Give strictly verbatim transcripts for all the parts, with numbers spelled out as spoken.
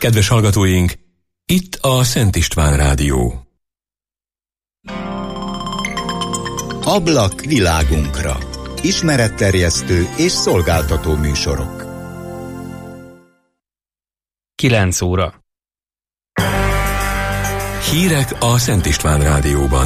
Kedves hallgatóink, itt a Szent István Rádió. Ablak világunkra. Ismeretterjesztő és szolgáltató műsorok. kilenc óra. Hírek a Szent István Rádióban.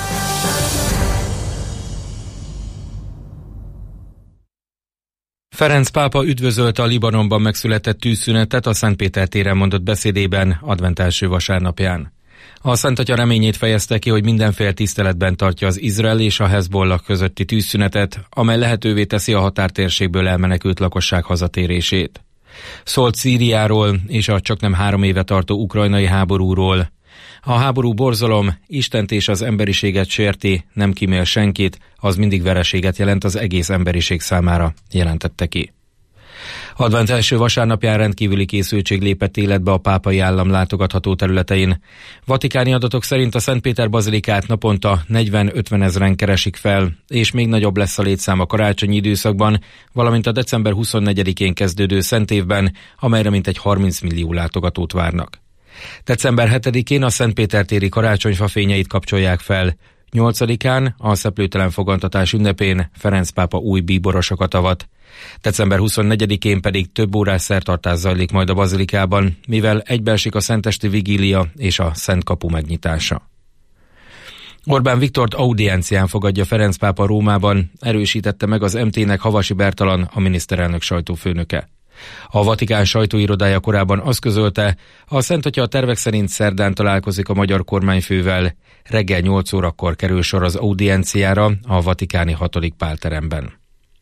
Ferenc pápa üdvözölte a Libanonban megszületett tűzszünetet a Szentpéter téren mondott beszédében advent első vasárnapján. A Szentatya reményét fejezte ki, hogy mindenféle tiszteletben tartja az Izrael és a Hezbollah közötti tűzszünetet, amely lehetővé teszi a határtérségből elmenekült lakosság hazatérését. Szólt Szíriáról és a csaknem három éve tartó ukrajnai háborúról. A háború borzalom, Istent és az emberiséget sérti, nem kímél senkit, az mindig vereséget jelent az egész emberiség számára, jelentette ki. Advent első vasárnapján rendkívüli készültség lépett életbe a pápai állam látogatható területein. Vatikáni adatok szerint a Szentpéter bazilikát naponta negyven-ötven ezren keresik fel, és még nagyobb lesz a létszám a karácsonyi időszakban, valamint a december huszonnegyedikén kezdődő szentévben, amelyre mintegy harminc millió látogatót várnak. december hetedikén a Szentpéter téri karácsonyfa fényeit kapcsolják fel, nyolcadikán a szeplőtelen fogantatás ünnepén Ferenc pápa új bíborosokat avat. december huszonnegyedikén pedig több órás szertartás zajlik majd a bazilikában, mivel egybeesik a szentesti vigília és a Szent Kapu megnyitása. Orbán Viktort audiencián fogadja Ferenc pápa Rómában, erősítette meg az em té-nek Havasi Bertalan, a miniszterelnök sajtófőnöke. A Vatikán sajtóirodája korábban azt közölte, a Szentatya a tervek szerint szerdán találkozik a magyar kormányfővel, reggel nyolc órakor kerül sor az audienciára a vatikáni hatodik pálteremben.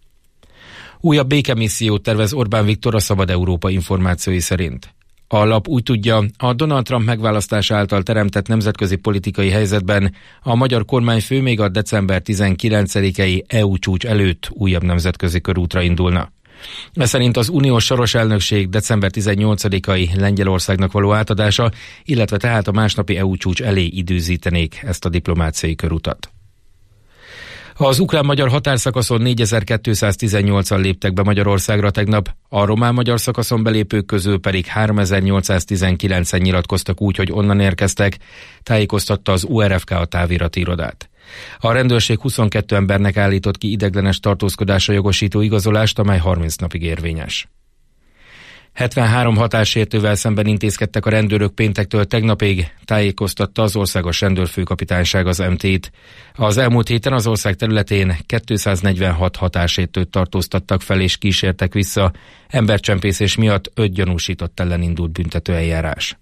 Újabb békemissziót tervez Orbán Viktor a Szabad Európa információi szerint. A lap úgy tudja, a Donald Trump megválasztása által teremtett nemzetközi politikai helyzetben a magyar kormányfő még a december tizenkilencedikei é u csúcs előtt újabb nemzetközi körútra indulna. Ez szerint az uniós soros elnökség december tizennyolcadikai Lengyelországnak való átadása, illetve tehát a másnapi é u csúcs elé időzítenék ezt a diplomáciai körutat. Az ukrán-magyar határszakaszon négyezer-kétszáztizennyolcan léptek be Magyarországra tegnap, a román-magyar szakaszon belépők közül pedig háromezer-nyolcszáztizenkilencen nyilatkoztak úgy, hogy onnan érkeztek, tájékoztatta az u er ef ká a távirati irodát. A rendőrség huszonkettő embernek állított ki ideiglenes tartózkodásra jogosító igazolást, amely harminc napig érvényes. hetvenhárom határsértővel szemben intézkedtek a rendőrök péntektől tegnapig, tájékoztatta az Országos Rendőrfőkapitányság az em té-t. Az elmúlt héten az ország területén kétszáznegyvenhat határsértőt tartóztattak fel és kísértek vissza, embercsempészés miatt öt gyanúsított ellen indult büntetőeljárás.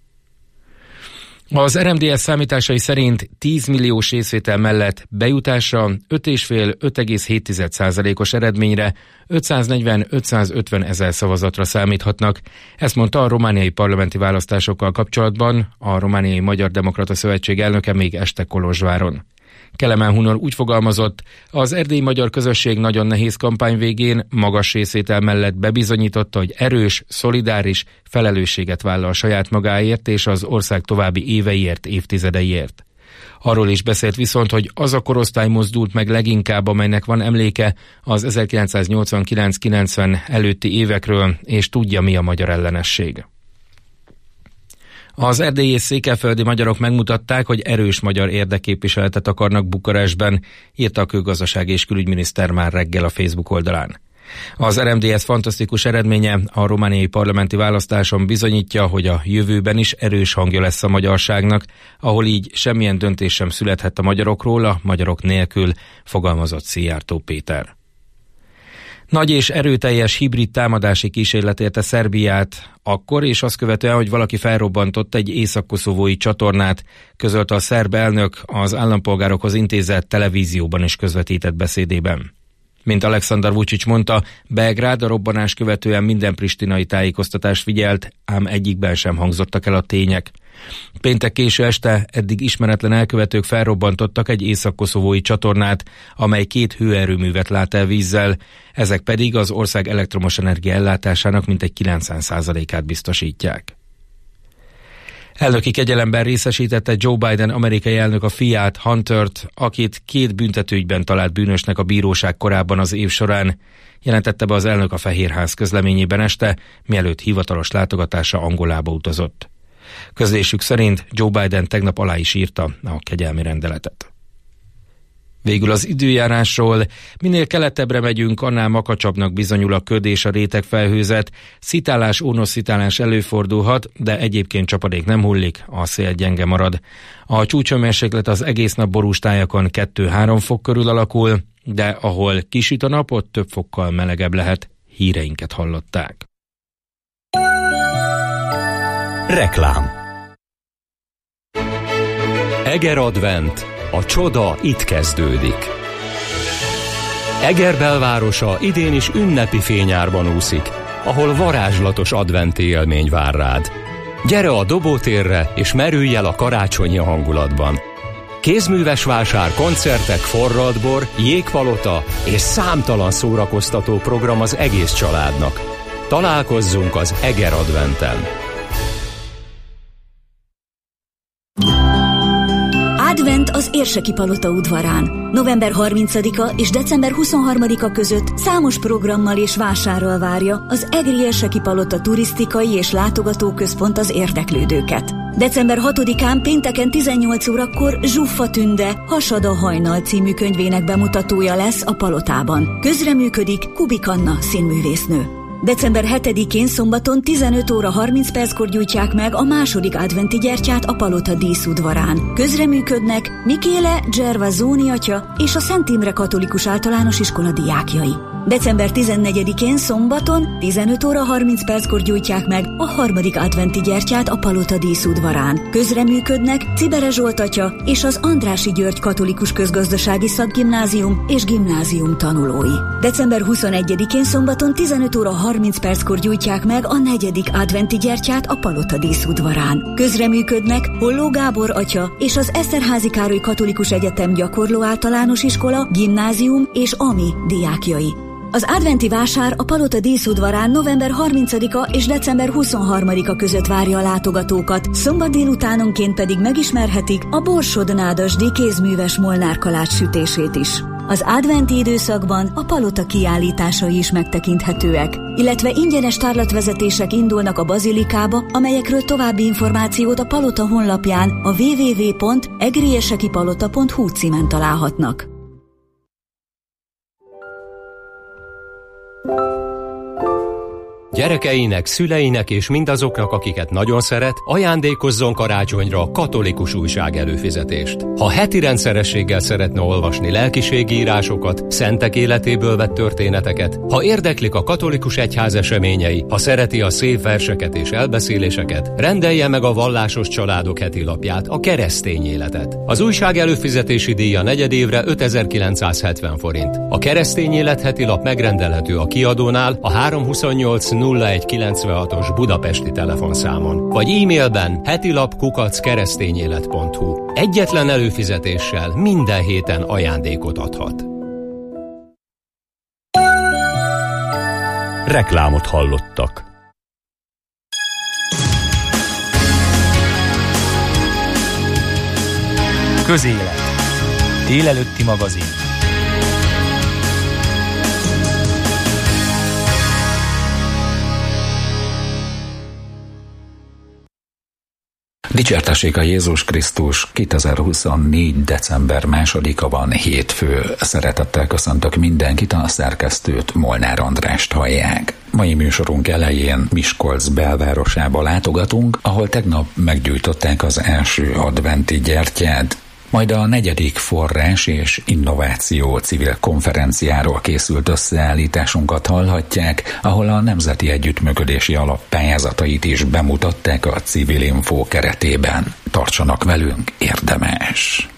Az er em dé es számításai szerint tíz milliós részvétel mellett bejutásra öt egész öt-öt egész hét százalékos eredményre ötszáznegyven-ötszázötven ezer szavazatra számíthatnak. Ezt mondta a romániai parlamenti választásokkal kapcsolatban a Romániai Magyar Demokrata Szövetség elnöke még este Kolozsváron. Kelemen Hunor úgy fogalmazott, az erdélyi magyar közösség nagyon nehéz kampány végén magas részvétel mellett bebizonyította, hogy erős, szolidáris, felelősséget vállal saját magáért és az ország további éveiért, évtizedeiért. Arról is beszélt viszont, hogy az a korosztály mozdult meg leginkább, amelynek van emléke az ezerkilencszáznyolcvankilenc-kilencven előtti évekről, és tudja, mi a magyar ellenesség. Az erdélyi és székelyföldi magyarok megmutatták, hogy erős magyar érdekképviseletet akarnak Bukarestben, írta a külgazdasági és külügyminiszter már reggel a Facebook oldalán. Az er em dé es fantasztikus eredménye a romániai parlamenti választáson bizonyítja, hogy a jövőben is erős hangja lesz a magyarságnak, ahol így semmilyen döntés sem születhet a magyarokról, a magyarok nélkül, fogalmazott Szijjártó Péter. Nagy és erőteljes hibrid támadási kísérlet érte Szerbiát akkor, és azt követően, hogy valaki felrobbantott egy észak-koszovói csatornát, közölte a szerb elnök az állampolgárokhoz intézett televízióban is közvetített beszédében. Mint Aleksandar Vučić mondta, Belgrád a robbanás követően minden pristinai tájékoztatást figyelt, ám egyikben sem hangzottak el a tények. Péntek késő este eddig ismeretlen elkövetők felrobbantottak egy észak-koszovói csatornát, amely két hőerőművet lát el vízzel, ezek pedig az ország elektromos energia ellátásának mintegy kilencven százalékát biztosítják. Elnöki kegyelemben részesítette Joe Biden amerikai elnök a fiát, Huntert, akit két büntetőügyben talált bűnösnek a bíróság korábban az év során, jelentette be az elnök a Fehérház közleményében este, mielőtt hivatalos látogatása Angolába utazott. Közlésük szerint Joe Biden tegnap alá is írta a kegyelmi rendeletet. Végül az időjárásról: minél keletebbre megyünk, annál makacsabbnak bizonyul a köd és a rétegfelhőzet, szitálás, ónoszszitálás előfordulhat, de egyébként csapadék nem hullik, a szél gyenge marad. A csúcshőmérséklet az egész nap borús tájakon kettő-három fok körül alakul, de ahol kisüt a nap, ott több fokkal melegebb lehet. Híreinket hallották. Reklám. Eger Advent. A csoda itt kezdődik. Eger belvárosa idén is ünnepi fényárban úszik, ahol varázslatos adventi élmény vár rád. Gyere a Dobótérre, és merülj el a karácsonyi hangulatban. Kézműves vásár, koncertek, forradbor, jégpalota és számtalan szórakoztató program az egész családnak. Találkozzunk az Eger Adventen. Advent az Érseki Palota udvarán. november harmincadika és december huszonharmadika között számos programmal és vásárral várja az Egri Érseki Palota turisztikai és látogatóközpont az érdeklődőket. december hatodikán pénteken tizennyolc órakor Zsuffa Tünde, Hasad a hajnal című könyvének bemutatója lesz a palotában. Közreműködik Kubik Anna színművésznő. december hetedikén szombaton tizenöt óra harminc perckor gyújtják meg a második adventi gyertyát a palota díszudvarán. Közreműködnek Mikéle Gervasoni atya és a Szent Imre Katolikus Általános Iskola diákjai. december tizennegyedikén szombaton tizenöt óra harminc perckor gyújtják meg a harmadik adventi gyertyát a palota díszudvarán. Közreműködnek Cibere Zsolt atya és az Andrássy György Katolikus Közgazdasági Szakgimnázium és gimnázium tanulói. december huszonegyedikén szombaton tizenöt óra harminc perckor gyújtják meg a negyedik adventi gyertyát a palota díszudvarán. Közreműködnek Holló Gábor atya és az Eszterházy Károly Katolikus Egyetem Gyakorló Általános Iskola, gimnázium és ami diákjai. Az adventi vásár a palota díszudvarán november harmincadika és december huszonharmadika között várja a látogatókat, szombat délutánonként pedig megismerhetik a Borsod-Nádasdy kézműves Molnár kalács sütését is. Az adventi időszakban a palota kiállításai is megtekinthetőek, illetve ingyenes tárlatvezetések indulnak a bazilikába, amelyekről további információt a palota honlapján a double-u double-u double-u pont egriérsekipalota pont hu címen találhatnak. Gyerekeinek, szüleinek és mindazoknak, akiket nagyon szeret, ajándékozzon karácsonyra katolikus újság előfizetést. Ha heti rendszerességgel szeretne olvasni lelkiségi írásokat, szentek életéből vett történeteket, ha érdeklik a katolikus egyház eseményei, ha szereti a szép verseket és elbeszéléseket, rendelje meg a Vallásos Családok heti lapját, a Keresztény Életet. Az újság előfizetési díja negyedévre ötezer-kilencszázhetven forint. A Keresztény Élet heti lap megrendelhető a kiadónál a három huszonnyolc nulla egy kilencvenhatos budapesti telefonszámon, vagy e-mailben hetilap kukac keresztényélet pont hu. Egyetlen előfizetéssel minden héten ajándékot adhat. Reklámot hallottak. Közélet. Délelőtti magazin. Dicsértessék a Jézus Krisztus. kétezer-huszonnégy. december másodika van, hétfő. Szeretettel köszöntök mindenkit, a szerkesztőt, Molnár Andrást hallják. Mai műsorunk elején Miskolc belvárosába látogatunk, ahol tegnap meggyújtották az első adventi gyertyát. Majd a negyedik forrás és innováció civil konferenciáról készült összeállításunkat hallhatják, ahol a Nemzeti Együttműködési Alap pályázatait is bemutatták a Civilinfo keretében. Tartsanak velünk, érdemes!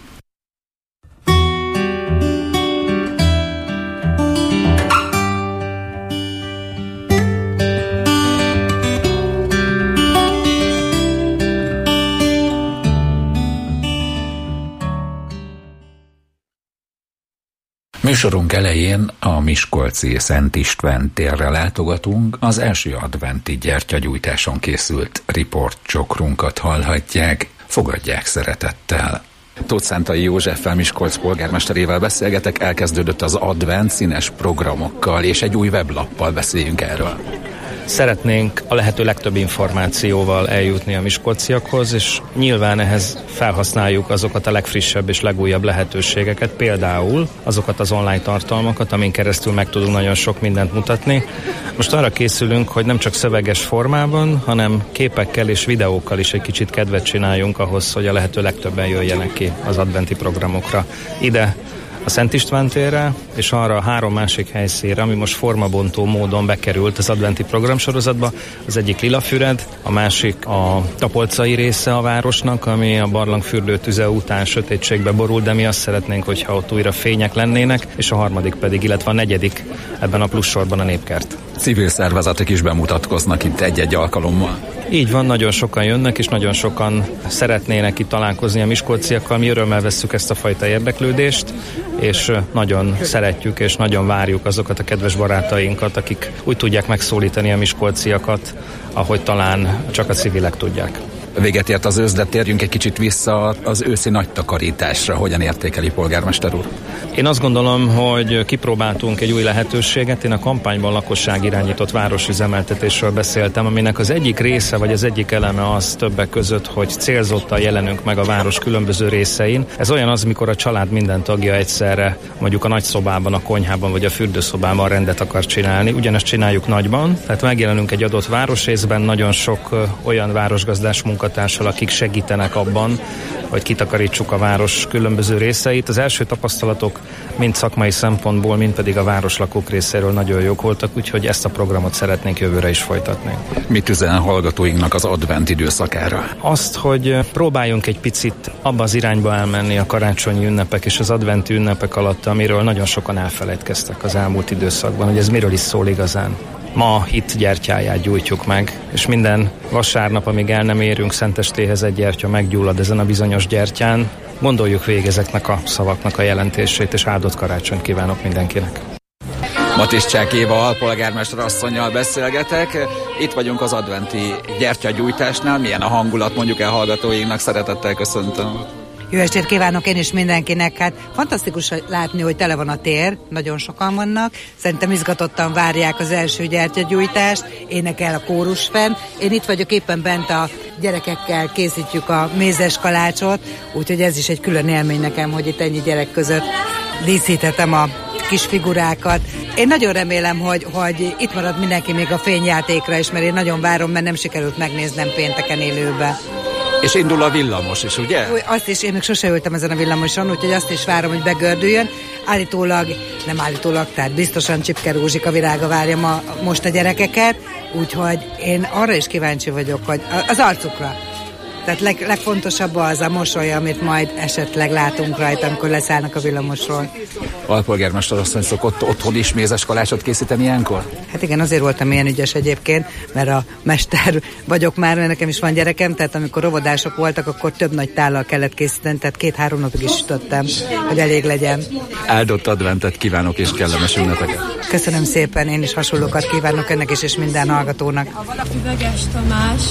Műsorunk elején a miskolci Szent István térre látogatunk, az első adventi gyertyagyújtáson készült riportcsokrunkat hallhatják, fogadják szeretettel. Tóth Szántai Józseffel, Miskolc polgármesterével beszélgetek, elkezdődött az advent színes programokkal, és egy új weblappal beszéljünk erről. Szeretnénk a lehető legtöbb információval eljutni a miskolciakhoz, és nyilván ehhez felhasználjuk azokat a legfrissebb és legújabb lehetőségeket, például azokat az online tartalmakat, amin keresztül meg tudunk nagyon sok mindent mutatni. Most arra készülünk, hogy nem csak szöveges formában, hanem képekkel és videókkal is egy kicsit kedvet csináljunk ahhoz, hogy a lehető legtöbben jöjjenek ki az adventi programokra. Ide a Szent István térre, és arra a három másik helyszínre, ami most formabontó módon bekerült az adventi programsorozatba. Az egyik Lilafüred, a másik a tapolcai része a városnak, ami a barlangfürdő tüze után sötétségbe borul, de mi azt szeretnénk, hogyha ott újra fények lennének, és a harmadik pedig, illetve a negyedik ebben a plussorban a Népkert. Civil szervezetek is bemutatkoznak itt egy-egy alkalommal. Így van, nagyon sokan jönnek, és nagyon sokan szeretnének itt találkozni a miskolciakkal. Mi örömmel vesszük ezt a fajta érdeklődést, és nagyon szeretjük, és nagyon várjuk azokat a kedves barátainkat, akik úgy tudják megszólítani a miskolciakat, ahogy talán csak a civilek tudják. Véget ért az ősz, de térjünk egy kicsit vissza az őszi nagy takarításra. Hogyan értékeli, polgármester úr? Én azt gondolom, hogy kipróbáltunk egy új lehetőséget. Én a kampányban lakosságirányított városüzemeltetésről beszéltem, aminek az egyik része, vagy az egyik eleme az többek között, hogy célzottan jelenünk meg a város különböző részein. Ez olyan az, mikor a család minden tagja egyszerre mondjuk a nagyszobában, a konyhában vagy a fürdőszobában rendet akar csinálni. Ugyanezt csináljuk nagyban, tehát megjelenünk egy adott városrészben, nagyon sok olyan városgazdás munkatársal, akik segítenek abban, hogy kitakarítsuk a város különböző részeit. Az első tapasztalatok mind szakmai szempontból, mind pedig a városlakók részéről nagyon jók voltak, úgyhogy ezt a programot szeretnénk jövőre is folytatni. Mit üzen hallgatóinknak az advent időszakára? Azt, hogy próbáljunk egy picit abba az irányba elmenni a karácsonyi ünnepek és az adventi ünnepek alatt, amiről nagyon sokan elfelejtkeztek az elmúlt időszakban, hogy ez miről is szól igazán. Ma itt gyertyáját gyújtjuk meg, és minden vasárnap, amíg el nem érünk Szentestéhez, egy gyertya meggyullad ezen a bizonyos gyertyán. Gondoljuk végig ezeknek a szavaknak a jelentését, és áldott karácsonyt kívánok mindenkinek. Matiszcsák Éva alpolgármester asszonnyal beszélgetek. Itt vagyunk az adventi gyertyagyújtásnál. Milyen a hangulat, mondjuk el hallgatóinknak, szeretettel köszöntöm. Jó estét kívánok én is mindenkinek. Hát fantasztikus látni, hogy tele van a tér, nagyon sokan vannak. Szerintem izgatottan várják az első gyertyagyújtást, énekel a kórus fenn. Én itt vagyok éppen bent a gyerekekkel, készítjük a mézes kalácsot, úgyhogy ez is egy külön élmény nekem, hogy itt ennyi gyerek között díszíthetem a kis figurákat. Én nagyon remélem, hogy, hogy itt marad mindenki még a fényjátékra is, mert én nagyon várom, mert nem sikerült megnéznem pénteken élőbe. És indul a villamos is, ugye? Azt is, én még sose ültem ezen a villamoson, úgyhogy azt is várom, hogy begördüljön. Állítólag, nem állítólag, tehát biztosan Csipke Rózsika virága várja ma, most a gyerekeket, úgyhogy én arra is kíváncsi vagyok, hogy az arcukra. Tehát leg, legfontosabb az a mosoly, amit majd esetleg látunk rajta, amikor leszállnak a villamosról. Alpolgármester asszony szokott otthon is mézes kalácsot készíteni ilyenkor? Hát igen, azért voltam ilyen ügyes egyébként, mert a mester vagyok már, mert nekem is van gyerekem, tehát amikor óvodások voltak, akkor több nagy tállal kellett készíteni, tehát két-három napig is sütöttem, hogy elég legyen. Áldott adventet kívánok és kellemes ünnepeket. Köszönöm szépen, én is hasonlókat kívánok önnek is, és minden hallgatónak. Üveges Tamás.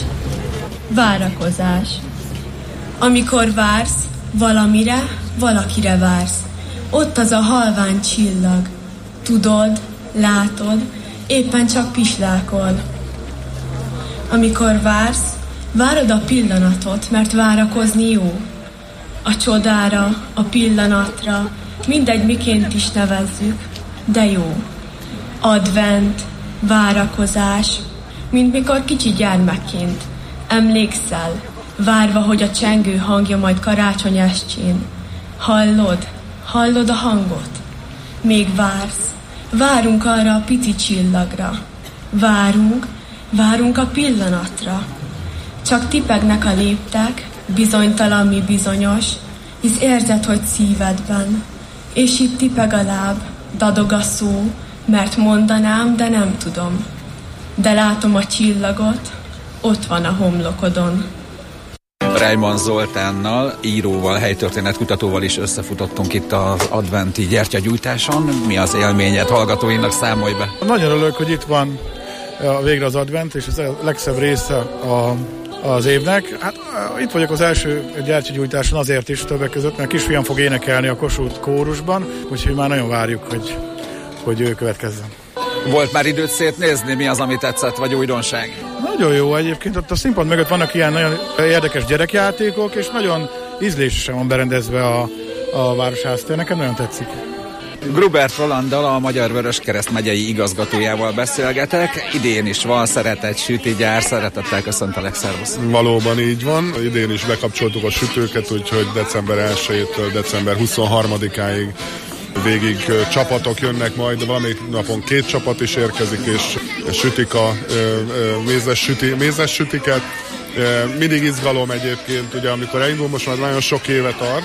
Várakozás. Amikor vársz, valamire, valakire vársz. Ott az a halvány csillag. Tudod, látod, éppen csak pislákol. Amikor vársz, várod a pillanatot, mert várakozni jó. A csodára, a pillanatra, mindegy miként is nevezzük, de jó. Advent, várakozás, mint mikor kicsi gyermekként. Emlékszel, várva, hogy a csengő hangja majd karácsony estjén. Hallod, hallod a hangot? Még vársz, várunk arra a pici csillagra. Várunk, várunk a pillanatra. Csak tipegnek a léptek, bizonytalan mi bizonyos, hisz érzed, hogy szívedben. És itt tipeg a láb, dadog a szó, mert mondanám, de nem tudom. De látom a csillagot, ott van a homlokodon. Reimann Zoltánnal, íróval, helytörténetkutatóval is összefutottunk itt az adventi gyertyagyújtáson. Mi az élményed, hallgatóinak számolj be? Nagyon örülök, hogy itt van végre az advent, és ez a legszebb része a, az évnek. Hát itt vagyok az első gyertyagyújtáson azért is többek között, mert a kisfiam fog énekelni a Kossuth kórusban, úgyhogy már nagyon várjuk, hogy, hogy ő következzen. Volt már időt szétnézni, mi az, ami tetszett, vagy újdonság? Nagyon jó egyébként, ott a színpad mögött vannak ilyen nagyon érdekes gyerekjátékok, és nagyon ízlésesen van berendezve a, a Városháztér, nekem nagyon tetszik. Grubert Rolanddal, a Magyar Vöröskereszt megyei igazgatójával beszélgetek. Idén is van szeretett sütigyár, szeretettel köszöntelek, szervusz! Valóban így van, idén is bekapcsoltuk a sütőket, úgyhogy december elsejétől december huszonharmadikáig végig csapatok jönnek majd, valamelyik napon két csapat is érkezik, és sütik a mézes, süti, mézes sütiket. Mindig izgalom egyébként, ugye amikor elindul, most már nagyon sok éve tart,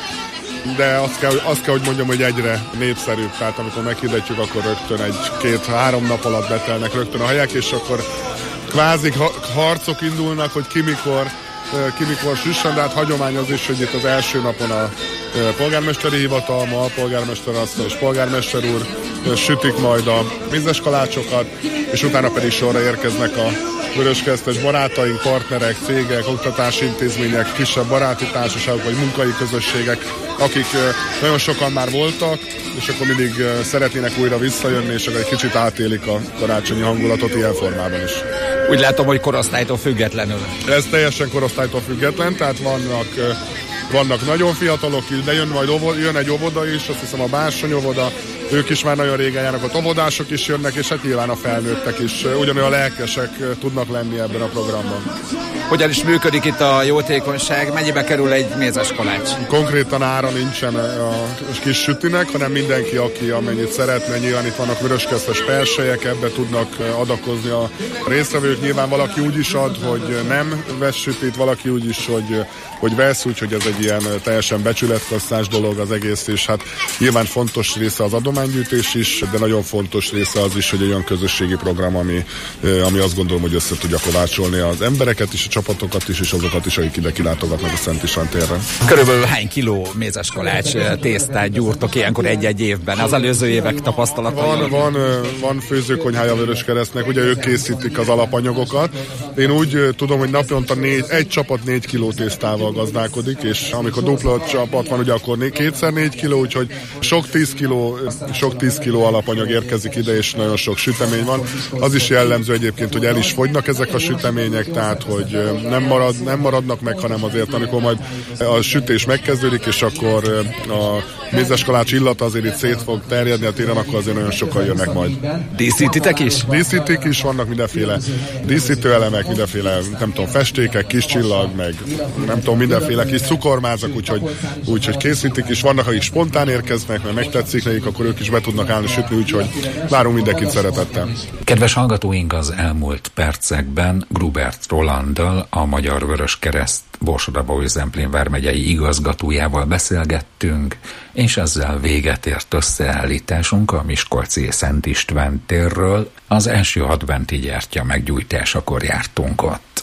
de azt kell, azt kell, hogy mondjam, hogy egyre népszerűbb, tehát amikor meghirdetjük, akkor rögtön egy-két-három nap alatt betelnek rögtön a helyek, és akkor kvázi harcok indulnak, hogy ki mikor ki mikor süssen, de hát hagyomány az is, hogy itt az első napon a polgármesteri hivatalma, a polgármester asszony és polgármester úr sütik majd a mézes kalácsokat, és utána pedig sorra érkeznek a vöröskeresztes barátaink, partnerek, cégek, oktatási intézmények, kisebb baráti társaságok vagy munkai közösségek, akik nagyon sokan már voltak, és akkor mindig szeretnének újra visszajönni, és akkor egy kicsit átélik a karácsonyi hangulatot ilyen formában is. Úgy látom, hogy korosztálytól függetlenül. Ez teljesen korosztálytól független, tehát vannak, vannak nagyon fiatalok is, de jön majd óvoda, jön egy óvoda is, azt hiszem a Bársony óvoda, ők is már nagyon régen járnak, ott óvodások is jönnek, és hát nyilván a felnőttek is ugyanolyan lelkesek tudnak lenni ebben a programban. Hogyan is működik itt a jótékonyság? Mennyibe kerül egy mézes kalács? Konkrétan ára nincsen a kis sütinek, hanem mindenki, aki amennyit szeretne. Nyilván itt vannak vöröskeresztes perselyek, ebbe tudnak adakozni a résztvevők. Nyilván valaki úgy is ad, hogy nem vesz sütit, valaki úgy is, hogy, hogy vesz, úgyhogy ez egy ilyen teljesen becsületkasszás dolog az egész, és hát nyilván fontos része az adománygyűjtés is, de nagyon fontos része az is, hogy egy olyan közösségi program, ami, ami azt gondolom, hogy össze tudja kovácsolni az embereket is, a csapatokat is, és azokat is, akik ide kilátogatnak a Szent István térre. Körülbelül hány kiló mézes kalács tésztát gyúrtok ilyenkor egy-egy évben? Az előző évek tapasztalatai? Van, van, van főzőkonyhája a Vöröskeresztnek, ugye ők készítik az alapanyagokat. Én úgy tudom, hogy naponta négy, egy csapat négy kiló tésztával gazdálkodik, és amikor dupla csapat van, ugye akkor né, kétszer négy kiló, úgyhogy sok tíz kiló, sok tíz kiló alapanyag érkezik ide, és nagyon sok sütemény van. Az is jellemző egyébként, hogy el is fogynak ezek a sütemények, tehát hogy nem, marad, nem maradnak meg, hanem azért, amikor majd a sütés megkezdődik, és akkor a mézes kalács illata azért itt szét fog terjedni a téren, akkor azért nagyon sokan jönnek majd. Díszítitek is? Díszítik is, vannak mindenféle díszítőelemek, mindenféle, nem tudom, festékek, kis csillag, meg nem tudom, mindenféle kis cukormázak, úgyhogy, úgyhogy készítik is. Vannak, akik spontán érkeznek, mert megtetszik nekik, akkor ők is be tudnak állni sütni, úgyhogy várunk mindenkit szeretettel. Kedves hallgatóink, az elmúlt percekben Grubert Rolanddal, a Magyar Vöröskereszt Borsod-Abaúj-Zemplén vármegyei igazgatójával beszélgettünk, és ezzel véget ért összeállításunk a miskolci Szent István térről. Az első adventi gyertya meggyújtásakor jártunk ott.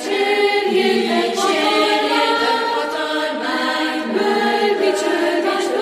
Dicsérjétek a talmány, bőr, dicsőd és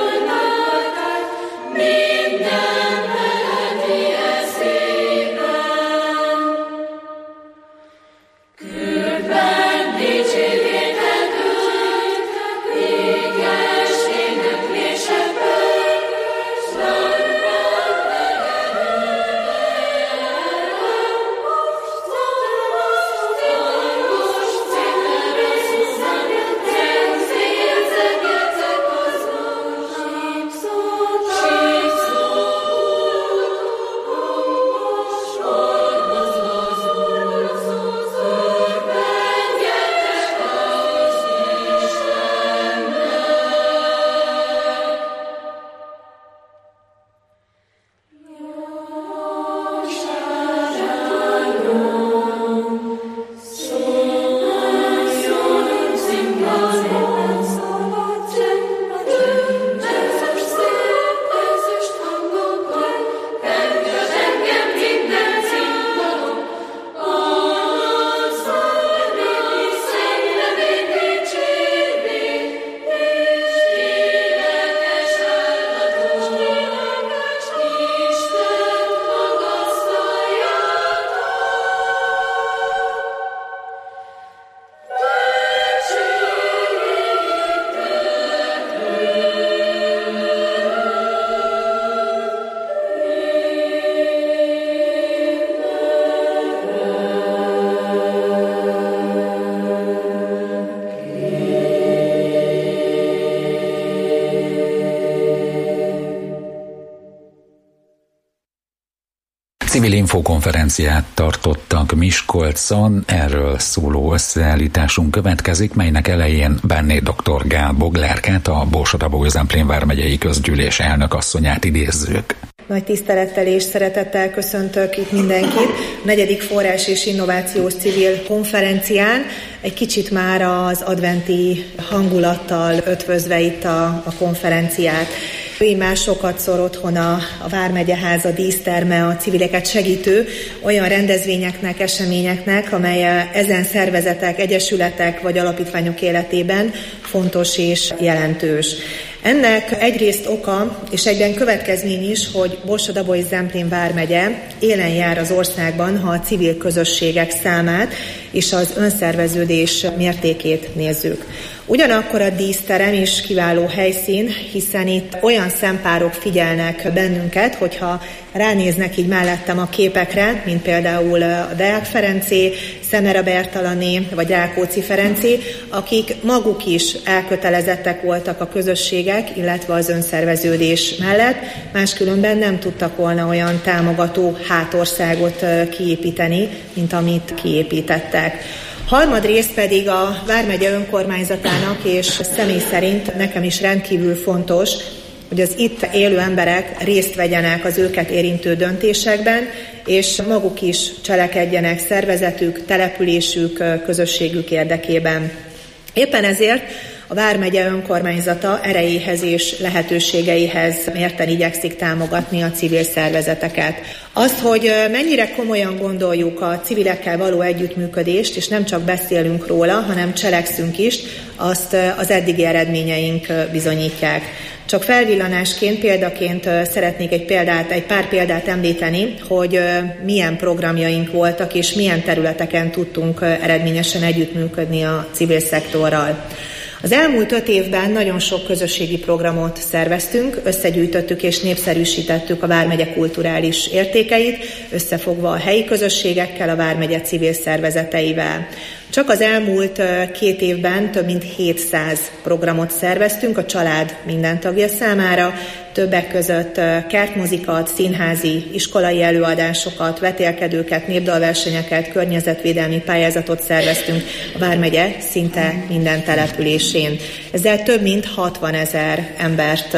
Civil infokonferenciát tartottak Miskolcon, erről szóló összeállításunk következik, melynek elején Benné doktor Gál Boglárkát, a Borsod-Abaúj-Zemplén vármegyei közgyűlés elnökasszonyát idézzük. Nagy tisztelettel és szeretettel köszöntök itt mindenkit. A negyedik forrás és innovációs civil konferencián, egy kicsit már az adventi hangulattal ötvözve itt a, a konferenciát. Így már sokat szor otthon a, a Vármegyeháza díszterme, a civileket segítő olyan rendezvényeknek, eseményeknek, amely ezen szervezetek, egyesületek vagy alapítványok életében fontos és jelentős. Ennek egyrészt oka, és egyben következmény is, hogy Borsod-Abaúj-Zemplén vármegye élen jár az országban, ha a civil közösségek számát és az önszerveződés mértékét nézzük. Ugyanakkor a díszterem is kiváló helyszín, hiszen itt olyan szempárok figyelnek bennünket, hogyha ránéznek így mellettem a képekre, mint például a Deák Ferencé, Szemere Bertalané vagy Rákóczi Ferencé, akik maguk is elkötelezettek voltak a közösségek, illetve az önszerveződés mellett, máskülönben nem tudtak volna olyan támogató hátországot kiépíteni, mint amit kiépítettek. Harmadrészt pedig a Vármegye önkormányzatának, és személy szerint nekem is rendkívül fontos, hogy az itt élő emberek részt vegyenek az őket érintő döntésekben, és maguk is cselekedjenek szervezetük, településük, közösségük érdekében. Éppen ezért a Vármegye önkormányzata erejéhez és lehetőségeihez mérten igyekszik támogatni a civil szervezeteket. Azt, hogy mennyire komolyan gondoljuk a civilekkel való együttműködést, és nem csak beszélünk róla, hanem cselekszünk is, azt az eddigi eredményeink bizonyítják. Csak felvillanásként, példaként szeretnék egy, példát, egy pár példát említeni, hogy milyen programjaink voltak, és milyen területeken tudtunk eredményesen együttműködni a civil szektorral. Az elmúlt öt évben nagyon sok közösségi programot szerveztünk, összegyűjtöttük és népszerűsítettük a Vármegye kulturális értékeit, összefogva a helyi közösségekkel, a Vármegye civil szervezeteivel. Csak az elmúlt két évben több mint hétszáz programot szerveztünk a család minden tagja számára, többek között kertmozikat, színházi, iskolai előadásokat, vetélkedőket, népdalversenyeket, környezetvédelmi pályázatot szerveztünk a Vármegye szinte minden településén. Ezzel több mint hatvanezer embert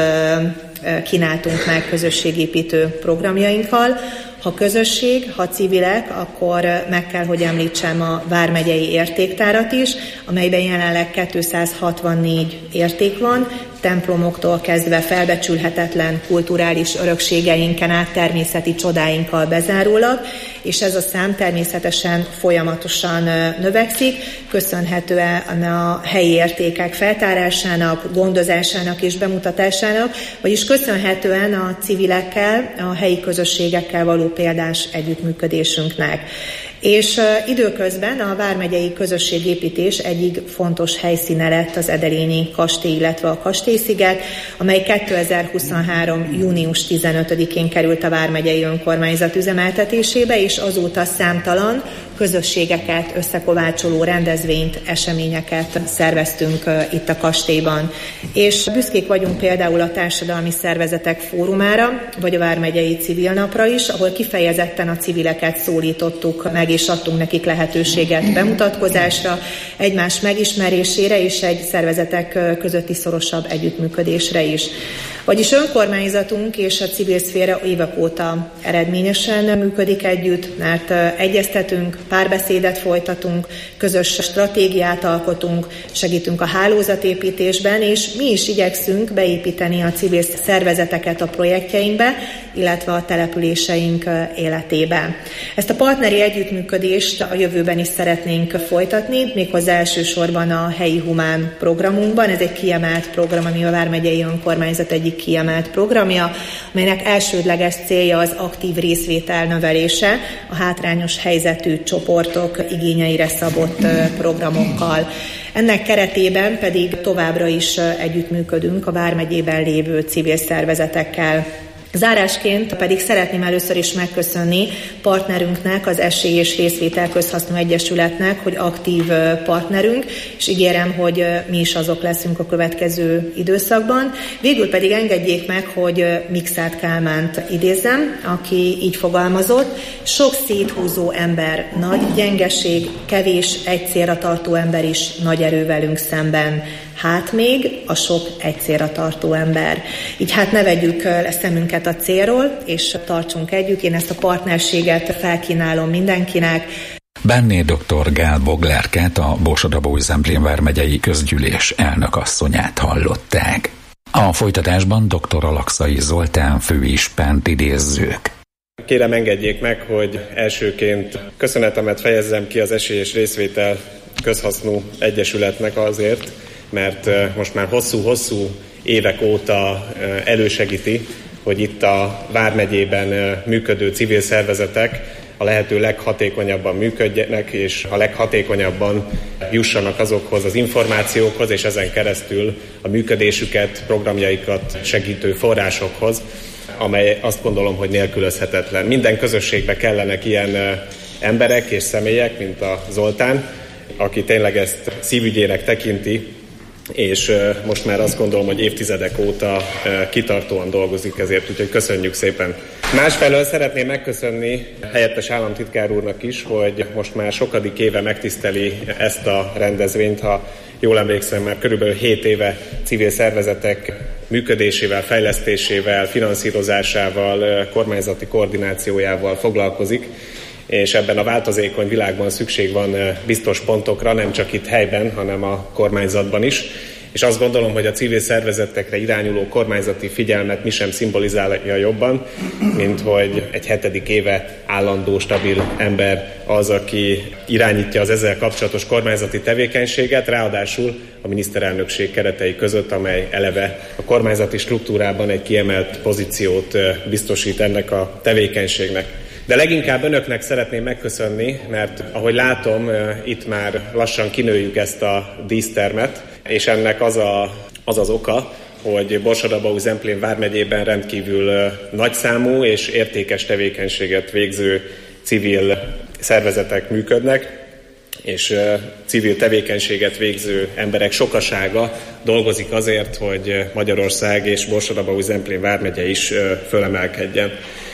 kínáltunk meg közösségépítő programjainkkal. Ha közösség, ha civilek, akkor meg kell, hogy említsem a Vármegyei Értéktárat is, amelyben jelenleg kétszázhatvannégy érték van, templomoktól kezdve felbecsülhetetlen kulturális örökségeinken át természeti csodáinkkal bezárólag, és ez a szám természetesen folyamatosan növekszik, köszönhetően a helyi értékek feltárásának, gondozásának és bemutatásának, vagyis köszönhetően a civilekkel, a helyi közösségekkel való példás együttműködésünknek. És időközben a vármegyei közösségépítés egyik fontos helyszíne lett az Edelényi kastély, illetve a Kastélysziget, amely kétezer-huszonhárom. június tizenötödikén került a Vármegyei Önkormányzat üzemeltetésébe, és azóta számtalan közösségeket összekovácsoló rendezvényt, eseményeket szerveztünk itt a kastélyban. És büszkék vagyunk például a társadalmi szervezetek fórumára, vagy a Vármegyei Civil Napra is, ahol kifejezetten a civileket szólítottuk meg, és adtunk nekik lehetőséget bemutatkozásra, egymás megismerésére és egy szervezetek közötti szorosabb együttműködésre is. Vagyis önkormányzatunk és a civil szféra évek óta eredményesen működik együtt, mert egyeztetünk, párbeszédet folytatunk, közös stratégiát alkotunk, segítünk a hálózatépítésben, és mi is igyekszünk beépíteni a civil szervezeteket a projektjeinkbe, illetve a településeink életébe. Ezt a partneri együttműködést a jövőben is szeretnénk folytatni, méghozzá elsősorban a helyi humán programunkban. Ez egy kiemelt program, ami a Vármegyei Önkormányzat egyik kiemelt programja, melynek elsődleges célja az aktív részvétel növelése a hátrányos helyzetű csoportok igényeire szabott programokkal. Ennek keretében pedig továbbra is együttműködünk a Vármegyében lévő civil szervezetekkel. Zárásként pedig szeretném először is megköszönni partnerünknek, az Esély és Részvétel Közhasznú Egyesületnek, hogy aktív partnerünk, és ígérem, hogy mi is azok leszünk a következő időszakban. Végül pedig engedjék meg, hogy Mikszáth Kálmánt idézzem, aki így fogalmazott: sok széthúzó ember, nagy gyengeség, kevés egy célra tartó ember is nagy erő velünk szemben. Hát még a sok egy célra tartó ember. Így hát ne vegyük le szemünket a célról, és tartsunk együtt. Én ezt a partnerséget felkínálom mindenkinek. Benné doktor Gál Boglerket, a Borsod-Abaúj-Zemplén vármegyei közgyűlés elnökasszonyát hallották. A folytatásban doktor Alakszai Zoltán főispánt idézzük. Kérem, engedjék meg, hogy elsőként köszönetemet fejezzem ki az Esély és Részvétel Közhasznú Egyesületnek azért, mert most már hosszú-hosszú évek óta elősegíti, hogy itt a vármegyében működő civil szervezetek a lehető leghatékonyabban működjenek, és a leghatékonyabban jussanak azokhoz az információkhoz, és ezen keresztül a működésüket, programjaikat segítő forrásokhoz, amely azt gondolom, hogy nélkülözhetetlen. Minden közösségbe kellenek ilyen emberek és személyek, mint a Zoltán, aki tényleg ezt szívügyének tekinti, és most már azt gondolom, hogy évtizedek óta kitartóan dolgozik ezért, úgyhogy köszönjük szépen. Másfelől szeretném megköszönni helyettes államtitkár úrnak is, hogy most már sokadik éve megtiszteli ezt a rendezvényt, ha jól emlékszem, már körülbelül hét éve civil szervezetek működésével, fejlesztésével, finanszírozásával, kormányzati koordinációjával foglalkozik, és ebben a változékony világban szükség van biztos pontokra, nem csak itt helyben, hanem a kormányzatban is. És azt gondolom, hogy a civil szervezetekre irányuló kormányzati figyelmet mi sem szimbolizálja jobban, mint hogy egy hetedik éve állandó, stabil ember az, aki irányítja az ezzel kapcsolatos kormányzati tevékenységet, ráadásul a miniszterelnökség keretei között, amely eleve a kormányzati struktúrában egy kiemelt pozíciót biztosít ennek a tevékenységnek. De leginkább önöknek szeretném megköszönni, mert ahogy látom, itt már lassan kinőjük ezt a dísztermet, és ennek az a, az, az oka, hogy Borsod-Abaúj-Zemplén vármegyében rendkívül nagyszámú és értékes tevékenységet végző civil szervezetek működnek, és civil tevékenységet végző emberek sokasága dolgozik azért, hogy Magyarország és Borsod-Abaúj-Zemplén vármegye is fölemelkedjen.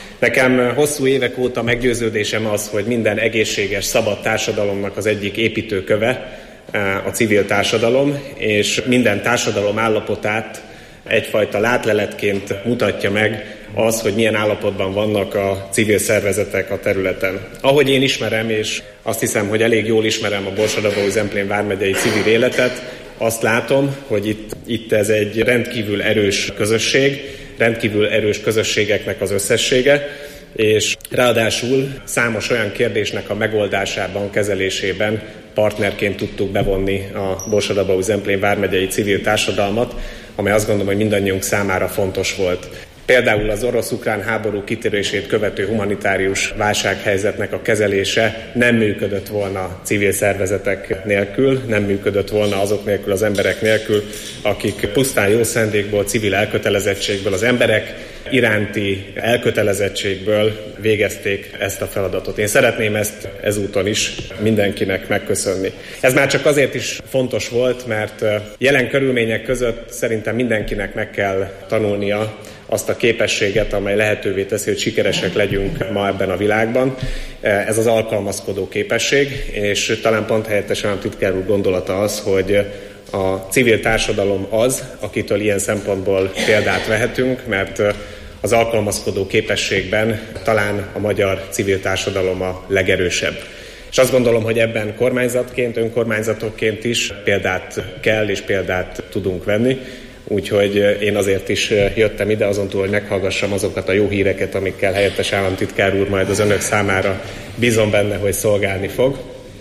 Nekem hosszú évek óta meggyőződésem az, hogy minden egészséges, szabad társadalomnak az egyik építőköve a civil társadalom, és minden társadalom állapotát egyfajta látleletként mutatja meg az, hogy milyen állapotban vannak a civil szervezetek a területen. Ahogy én ismerem, és azt hiszem, hogy elég jól ismerem a Borsod-Abaúj-Zemplén vármegyei civil életet, azt látom, hogy itt, itt ez egy rendkívül erős közösség, rendkívül erős közösségeknek az összessége, és ráadásul számos olyan kérdésnek a megoldásában, kezelésében partnerként tudtuk bevonni a Borsod-Abaúj-Zemplén vármegyei civil társadalmat, amely azt gondolom, hogy mindannyiunk számára fontos volt. Például az orosz-ukrán háború kitörését követő humanitárius válsághelyzetnek a kezelése nem működött volna civil szervezetek nélkül, nem működött volna azok nélkül, az emberek nélkül, akik pusztán jó szándékból, civil elkötelezettségből, az emberek iránti elkötelezettségből végezték ezt a feladatot. Én szeretném ezt ezúton is mindenkinek megköszönni. Ez már csak azért is fontos volt, mert jelen körülmények között szerintem mindenkinek meg kell tanulnia azt a képességet, amely lehetővé teszi, hogy sikeresek legyünk ma ebben a világban. Ez az alkalmazkodó képesség, és talán pont helyettes államtitkár úr gondolata az, hogy a civil társadalom az, akitől ilyen szempontból példát vehetünk, mert az alkalmazkodó képességben talán a magyar civil társadalom a legerősebb. És azt gondolom, hogy ebben kormányzatként, önkormányzatokként is példát kell és példát tudunk venni. Úgyhogy én azért is jöttem ide, azon túl, hogy meghallgassam azokat a jó híreket, amikkel helyettes államtitkár úr majd az önök számára, bízom benne, hogy szolgálni fog,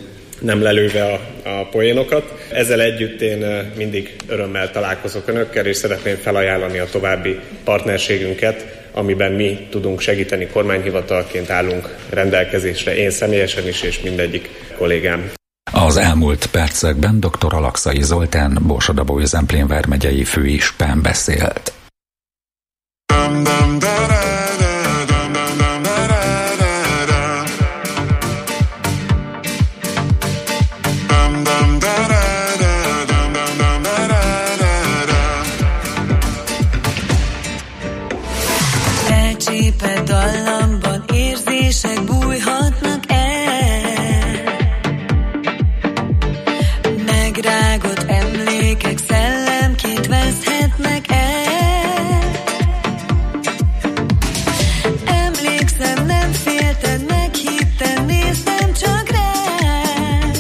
nem lelőve a, a poénokat. Ezzel együtt én mindig örömmel találkozok önökkel, és szeretném felajánlani a további partnerségünket, amiben mi tudunk segíteni, kormányhivatalként állunk rendelkezésre, én személyesen is, és mindegyik kollégám. Az elmúlt percekben doktor Alakszai Zoltán, Borsod-Abaúj-Zemplén vármegyei főispán beszélt. elcsépelt dallamban érzések bújhatnak el. Megrágott emlékek szellemként veszhetnek el. Emlékszem, nem félted, meghitted, néztem csak rád.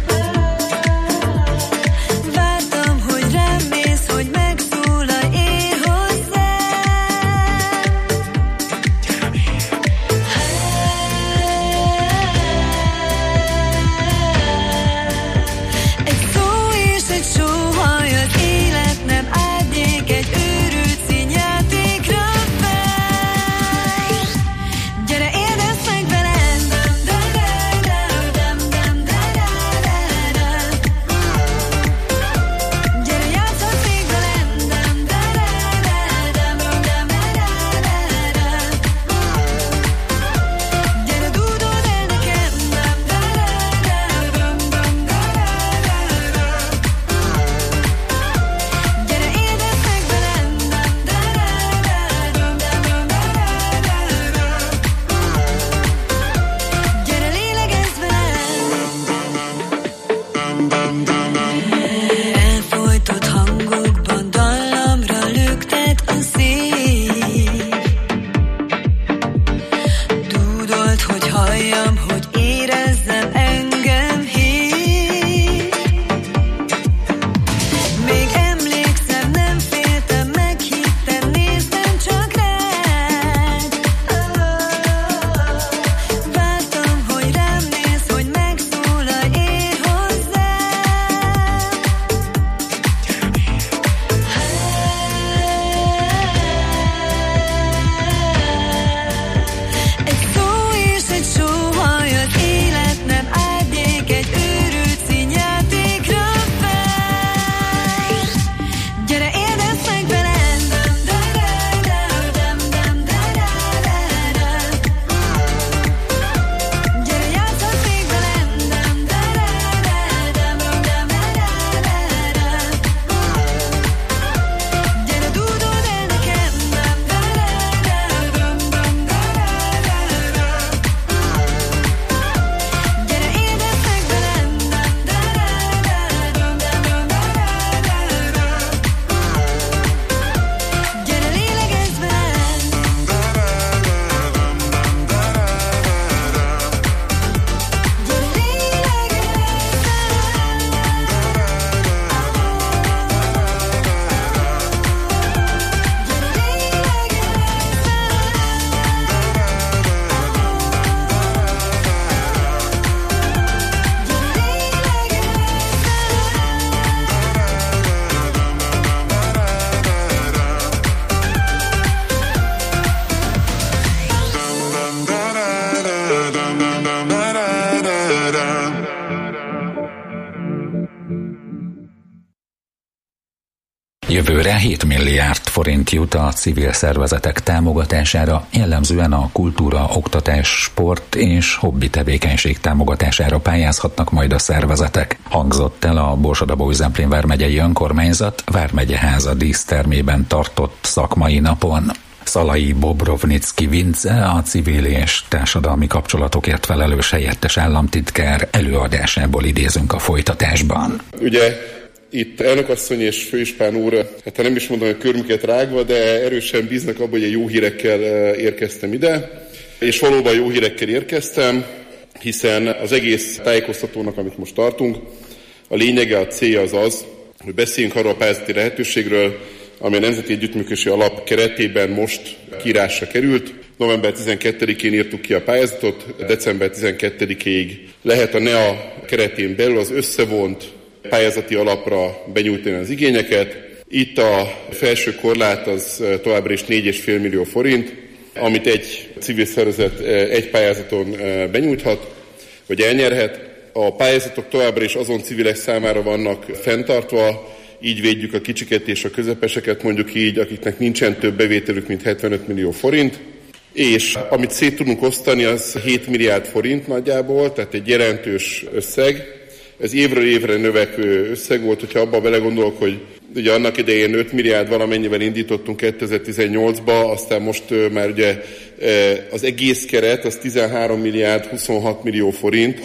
Vártam, hogy rám mész, hogy megszólalj én hozzám. Egy szó és egy sóhaj, az élet nem árnyék, egy őrült színjátékra vágy. Gyere, érdezz meg velem, dam, dam, dam, dam, dam, dam, gyere, játszhatsz még velem, dam, dam, dam, dam, gyere, dúdold el nekem, dam, dam, dam, dam, gyere, érdezz meg velem, dam, dam, gyere, lélegezz velem. Elfojtott hangokban dallamra lüktet a szív. Dúdolt, hogy halljam, hogy érezzem, engem hív. Még emlékszem, nem féltem, meghittem, néztem csak rád. Vártam, hogy rám nézz, hogy megszólalj én hozzám. Egy szó és egy sóhaj, az élet nem árnyék, egy őrült színjátékra vágy. Gyere, érdezz meg velem, dam, dam, dam, dam, dam, dam, gyere, játszhatsz még velem, dam, dam, dam, dam, gyere, dúdold el nekem, dam, dam, dam, dam, gyere, érdezz meg velem, dam, dam, gyere, lélegezz velem. Jövőre hét milliárd forint jut a civil szervezetek támogatására, jellemzően a kultúra, oktatás, sport és hobbi tevékenység támogatására pályázhatnak majd a szervezetek. Hangzott el a Borsod-Abaúj-Zemplén vármegyei önkormányzat Vármegyeháza dísztermében tartott szakmai napon. Szalai Bobrovnicki Vince, a civil és társadalmi kapcsolatokért felelős helyettes államtitkár előadásából idézünk a folytatásban. Ugye itt elnökasszony és főispán úr, hát nem is mondom, hogy körmüket rágva, de erősen bíznak abban, hogy jó hírekkel érkeztem ide, és valóban jó hírekkel érkeztem, hiszen az egész tájékoztatónak, amit most tartunk, a lényege, a célja az az, hogy beszéljünk arról a pályázati lehetőségről, ami a Nemzeti Együttműködési Alap keretében most kiírásra került. november tizenkettedikén írtuk ki a pályázatot, december tizenkettedikéig lehet a en e á keretén belül az összevont pályázati alapra benyújtani az igényeket. Itt a felső korlát az továbbra is négy egész öt millió forint, amit egy civil szervezet egy pályázaton benyújthat, vagy elnyerhet. A pályázatok továbbra is azon civilek számára vannak fenntartva, így védjük a kicsiket és a közepeseket, mondjuk így, akiknek nincsen több bevételük, mint hetvenöt millió forint. És amit szét tudunk osztani, az hét milliárd forint nagyjából, tehát egy jelentős összeg. Ez évről évre növekvő összeg volt, hogyha abban belegondolok, hogy Ugye annak idején öt milliárd valamennyivel indítottunk kétezer-tizennyolcba, aztán most már ugye az egész keret az tizenhárom milliárd huszonhat millió forint,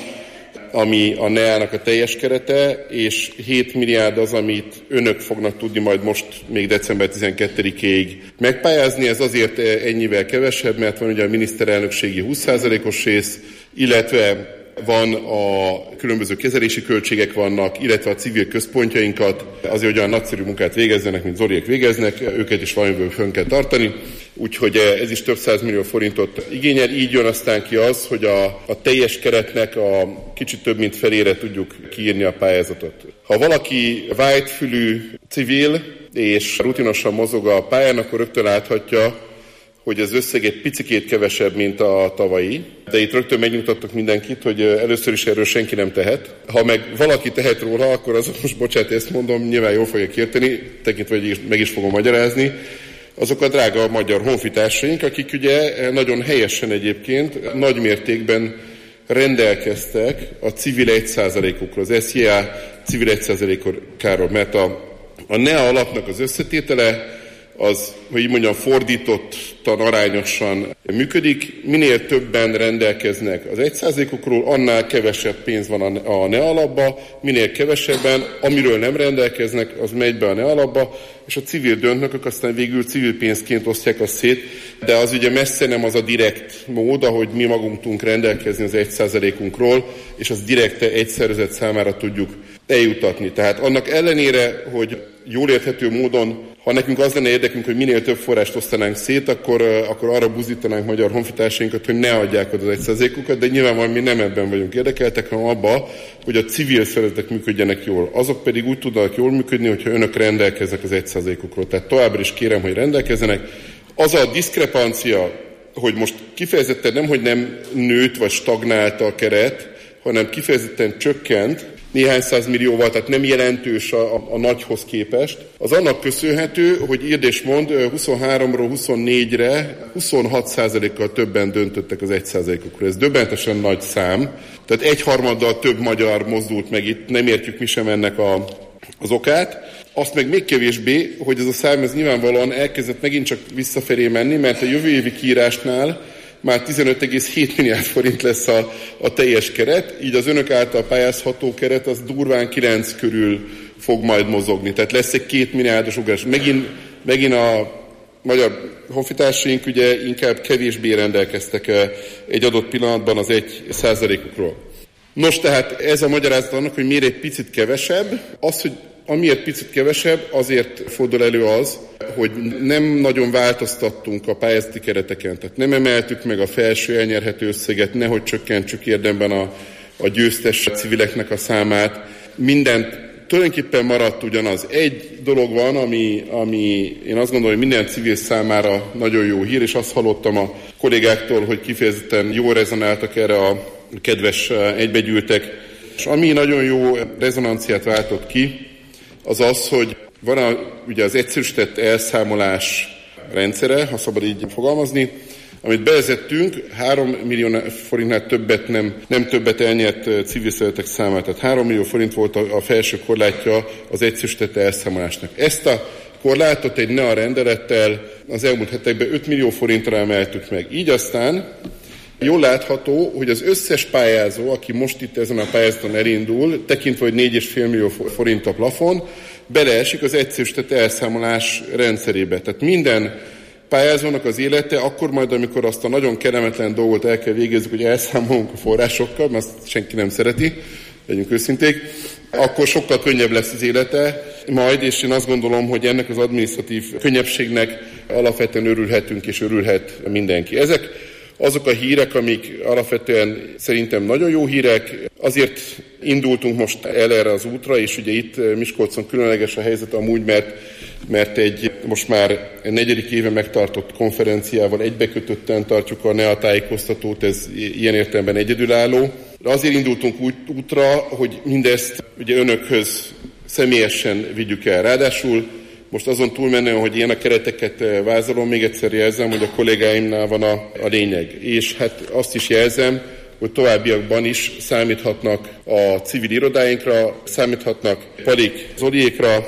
ami a en e á-nak a teljes kerete, és hét milliárd az, amit önök fognak tudni majd most még december tizenkettedikéig megpályázni. Ez azért ennyivel kevesebb, mert van ugye a miniszterelnökségi húsz százalékos rész, illetve van a különböző kezelési költségek vannak, illetve a civil központjainkat, azért, hogy olyan nagyszerű munkát végezzenek, mint Zoliék végeznek, őket is valamiből fönn kell tartani. Úgyhogy ez is több százmillió forintot igényel. Így jön aztán ki az, hogy a, a teljes keretnek a kicsit több mint felére tudjuk kiírni a pályázatot. Ha valaki vájtfülű civil és rutinosan mozog a pályán, akkor rögtön láthatja, hogy az összeg egy picikét kevesebb, mint a tavalyi. De itt rögtön megnyugtattak mindenkit, hogy először is erről senki nem tehet. Ha meg valaki tehet róla, akkor azok, most bocsánat, ezt mondom, nyilván jól fogják érteni, tekintve, hogy meg is fogom magyarázni, azok a drága magyar honfitársaink, akik ugye nagyon helyesen egyébként nagy mértékben rendelkeztek a civil egy százalékukról, az es zé á civil egy százalékáról, mert a, a en e á alapnak az összetétele az, hogy így mondjam, fordítottan, arányosan működik. Minél többen rendelkeznek az egy százalékukról, annál kevesebb pénz van a en e á alapba, minél kevesebben, amiről nem rendelkeznek, az megy be a en e á alapba, és a civil döntnökök aztán végül civil pénzként osztják azt szét, de az ugye messze nem az a direkt mód, ahogy mi magunk tudunk rendelkezni az egy százalékunkról, és az direkte egy szervezet számára tudjuk eljutatni. Tehát annak ellenére, hogy jól érthető módon, ha nekünk az lenne érdekünk, hogy minél több forrást osztanánk szét, akkor, akkor arra buzdítanánk magyar honfitársainkat, hogy ne adják oda az egy százalékukat, de nyilvánvalóan mi nem ebben vagyunk érdekeltek, hanem abba, hogy a civil szervezetek működjenek jól. Azok pedig úgy tudnak jól működni, hogyha önök rendelkeznek az egy százalékukról. Tehát továbbra is kérem, hogy rendelkezzenek. Az a diszkrepancia, hogy most kifejezetten nem, hogy nem nőtt vagy stagnált a keret, hanem kifejezetten csökkent, néhány százmillióval, tehát nem jelentős a, a, a nagyhoz képest. Az annak köszönhető, hogy írd és mond, huszonháromról huszonnégyre huszonhat százalékkal többen döntöttek az egy százalékukról. Ez döbbentesen nagy szám. Tehát egyharmaddal több magyar mozdult meg itt, nem értjük mi sem ennek a, az okát. Azt meg még kevésbé, hogy ez a szám ez nyilvánvalóan elkezdett megint csak visszafelé menni, mert a jövő évi kiírásnál már tizenöt egész hét milliárd forint lesz a, a teljes keret, így az önök által pályázható keret az durván kilenc körül fog majd mozogni. Tehát lesz egy két milliárdos ugrás. Megint, megint a magyar honfitársaink ugye inkább kevésbé rendelkeztek egy adott pillanatban az egy százalékukról. Nos, tehát ez a magyarázat annak, hogy miért egy picit kevesebb. Az, hogy amiért picit kevesebb, azért fordul elő az, hogy nem nagyon változtattunk a pályázati kereteken. Tehát nem emeltük meg a felső elnyerhető összeget, nehogy csökkentsük érdemben a, a győztes civileknek a számát. Mindent tulajdonképpen maradt ugyanaz. Egy dolog van, ami, ami én azt gondolom, hogy minden civil számára nagyon jó hír, és azt hallottam a kollégáktól, hogy kifejezetten jól rezonáltak erre a kedves egybegyűltek. És ami nagyon jó rezonanciát váltott ki, az az, hogy van a, ugye az egyszerűsített elszámolás rendszere, ha szabad így fogalmazni, amit bevezettünk, három millió forintnál többet nem, nem többet elnyert civil szervezetek számára. Tehát három millió forint volt a, a felső korlátja az egyszerűsített elszámolásnak. Ezt a korlátot egy en e á rendelettel az elmúlt hetekben öt millió forintra emeltük meg. Így aztán jól látható, hogy az összes pályázó, aki most itt ezen a pályázaton elindul, tekintve, hogy négy egész öt millió forint a plafon, beleesik az egyszerűsített elszámolás rendszerébe. Tehát minden pályázónak az élete, akkor majd, amikor azt a nagyon kellemetlen dolgot el kell végezzük, hogy elszámolunk a forrásokkal, mert azt senki nem szereti, legyünk őszinték, akkor sokkal könnyebb lesz az élete majd, és én azt gondolom, hogy ennek az adminisztratív könnyebbségnek alapvetően örülhetünk, és örülhet mindenki. Ezek azok a hírek, amik alapvetően szerintem nagyon jó hírek, azért indultunk most el erre az útra, és ugye itt Miskolcon különleges a helyzet amúgy, mert, mert egy most már negyedik éve megtartott konferenciával egybekötötten tartjuk a en e á tájékoztatót, ez ilyen értelemben egyedülálló. De azért indultunk úgy, útra, hogy mindezt ugye önökhöz személyesen vigyük el. Ráadásul most azon túlmenően, hogy ilyen a kereteket vázolom, még egyszer jelzem, hogy a kollégáimnál van a, a lényeg. És hát azt is jelzem, hogy továbbiakban is számíthatnak a civil irodáinkra, számíthatnak Palik Zoliékra,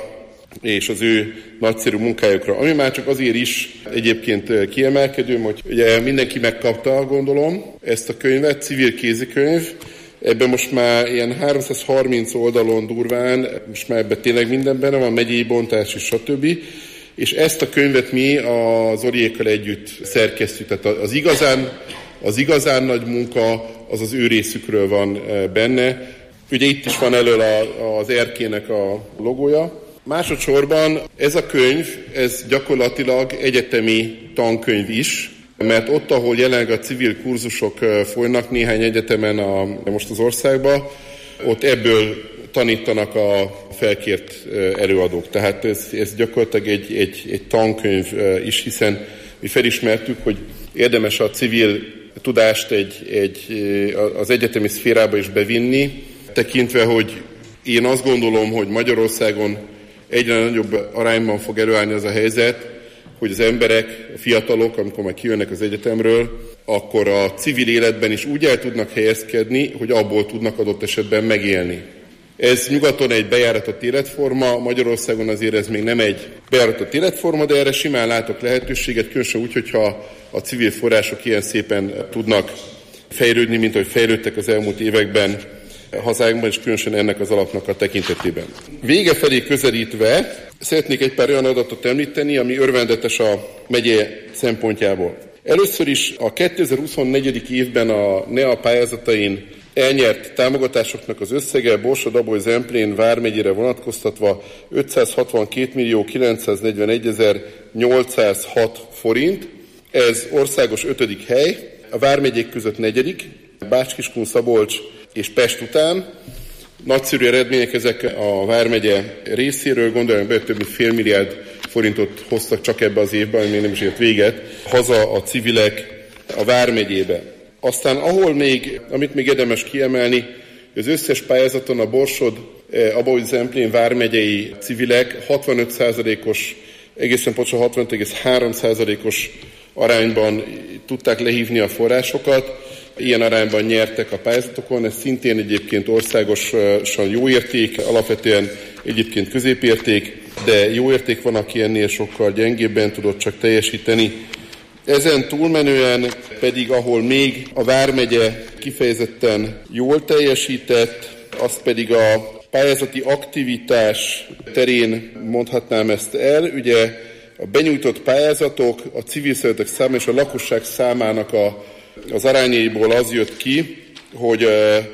és az ő nagyszerű munkájukra. Ami már csak azért is egyébként kiemelkedő, hogy ugye mindenki megkapta, gondolom, ezt a könyvet, civil kézikönyv. Ebben most már ilyen háromszázharminc oldalon durván, most már ebben tényleg minden benne van, megyei bontás és stb. És ezt a könyvet mi az Zoliékkal együtt szerkesztjük. Tehát az igazán, az igazán nagy munka az az ő részükről van benne. Ugye itt is van elől a, az erkének a logója. Másodszorban ez a könyv, ez gyakorlatilag egyetemi tankönyv is, mert ott, ahol jelenleg a civil kurzusok folynak néhány egyetemen a, most az országban, ott ebből tanítanak a felkért előadók. Tehát ez, ez gyakorlatilag egy, egy, egy tankönyv is, hiszen mi felismertük, hogy érdemes a civil tudást egy, egy, az egyetemi szférába is bevinni, tekintve, hogy én azt gondolom, hogy Magyarországon egyre nagyobb arányban fog előállni az a helyzet, hogy az emberek, a fiatalok, amikor már kijönnek az egyetemről, akkor a civil életben is úgy el tudnak helyezkedni, hogy abból tudnak adott esetben megélni. Ez nyugaton egy bejáratott életforma, Magyarországon azért ez még nem egy bejáratott életforma, de erre simán látok lehetőséget, különösen úgy, hogyha a civil források ilyen szépen tudnak fejlődni, mint ahogy fejlődtek az elmúlt években hazánkban, és különösen ennek az alapnak a tekintetében. Vége felé közelítve szeretnék egy pár olyan adatot említeni, ami örvendetes a megye szempontjából. Először is a kétezer-huszonnégy. évben a en e á pályázatain elnyert támogatásoknak az összege Borsod-Abaúj-Zemplén vármegyére vonatkoztatva ötszázhatvankét millió kilencszáznegyvenegy-ezer-nyolcszázhat forint. Ez országos ötödik hely, a vármegyék között negyedik, Bács-Kiskun, Szabolcs és Pest után. Nagyszerű eredmények ezek a vármegye részéről, gondoljunk be, több mint fél milliárd forintot hoztak csak ebbe az évben, még nem is ért véget, haza a civilek a vármegyébe. Aztán ahol még, amit még érdemes kiemelni, az összes pályázaton a Borsod, Abaúj-Zemplén vármegyei civilek hatvanöt százalékos, egészen pontosan hatvanöt egész három százalékos arányban tudták lehívni a forrásokat. Ilyen arányban nyertek a pályázatokon, ez szintén egyébként országosan jó érték, alapvetően egyébként középérték, de jó érték van, aki ennél sokkal gyengébben tudott csak teljesíteni. Ezen túlmenően pedig, ahol még a vármegye kifejezetten jól teljesített, azt pedig a pályázati aktivitás terén mondhatnám ezt el. Ugye a benyújtott pályázatok, a civil szervezetek száma és a lakosság számának a, az arányaiból az jött ki, hogy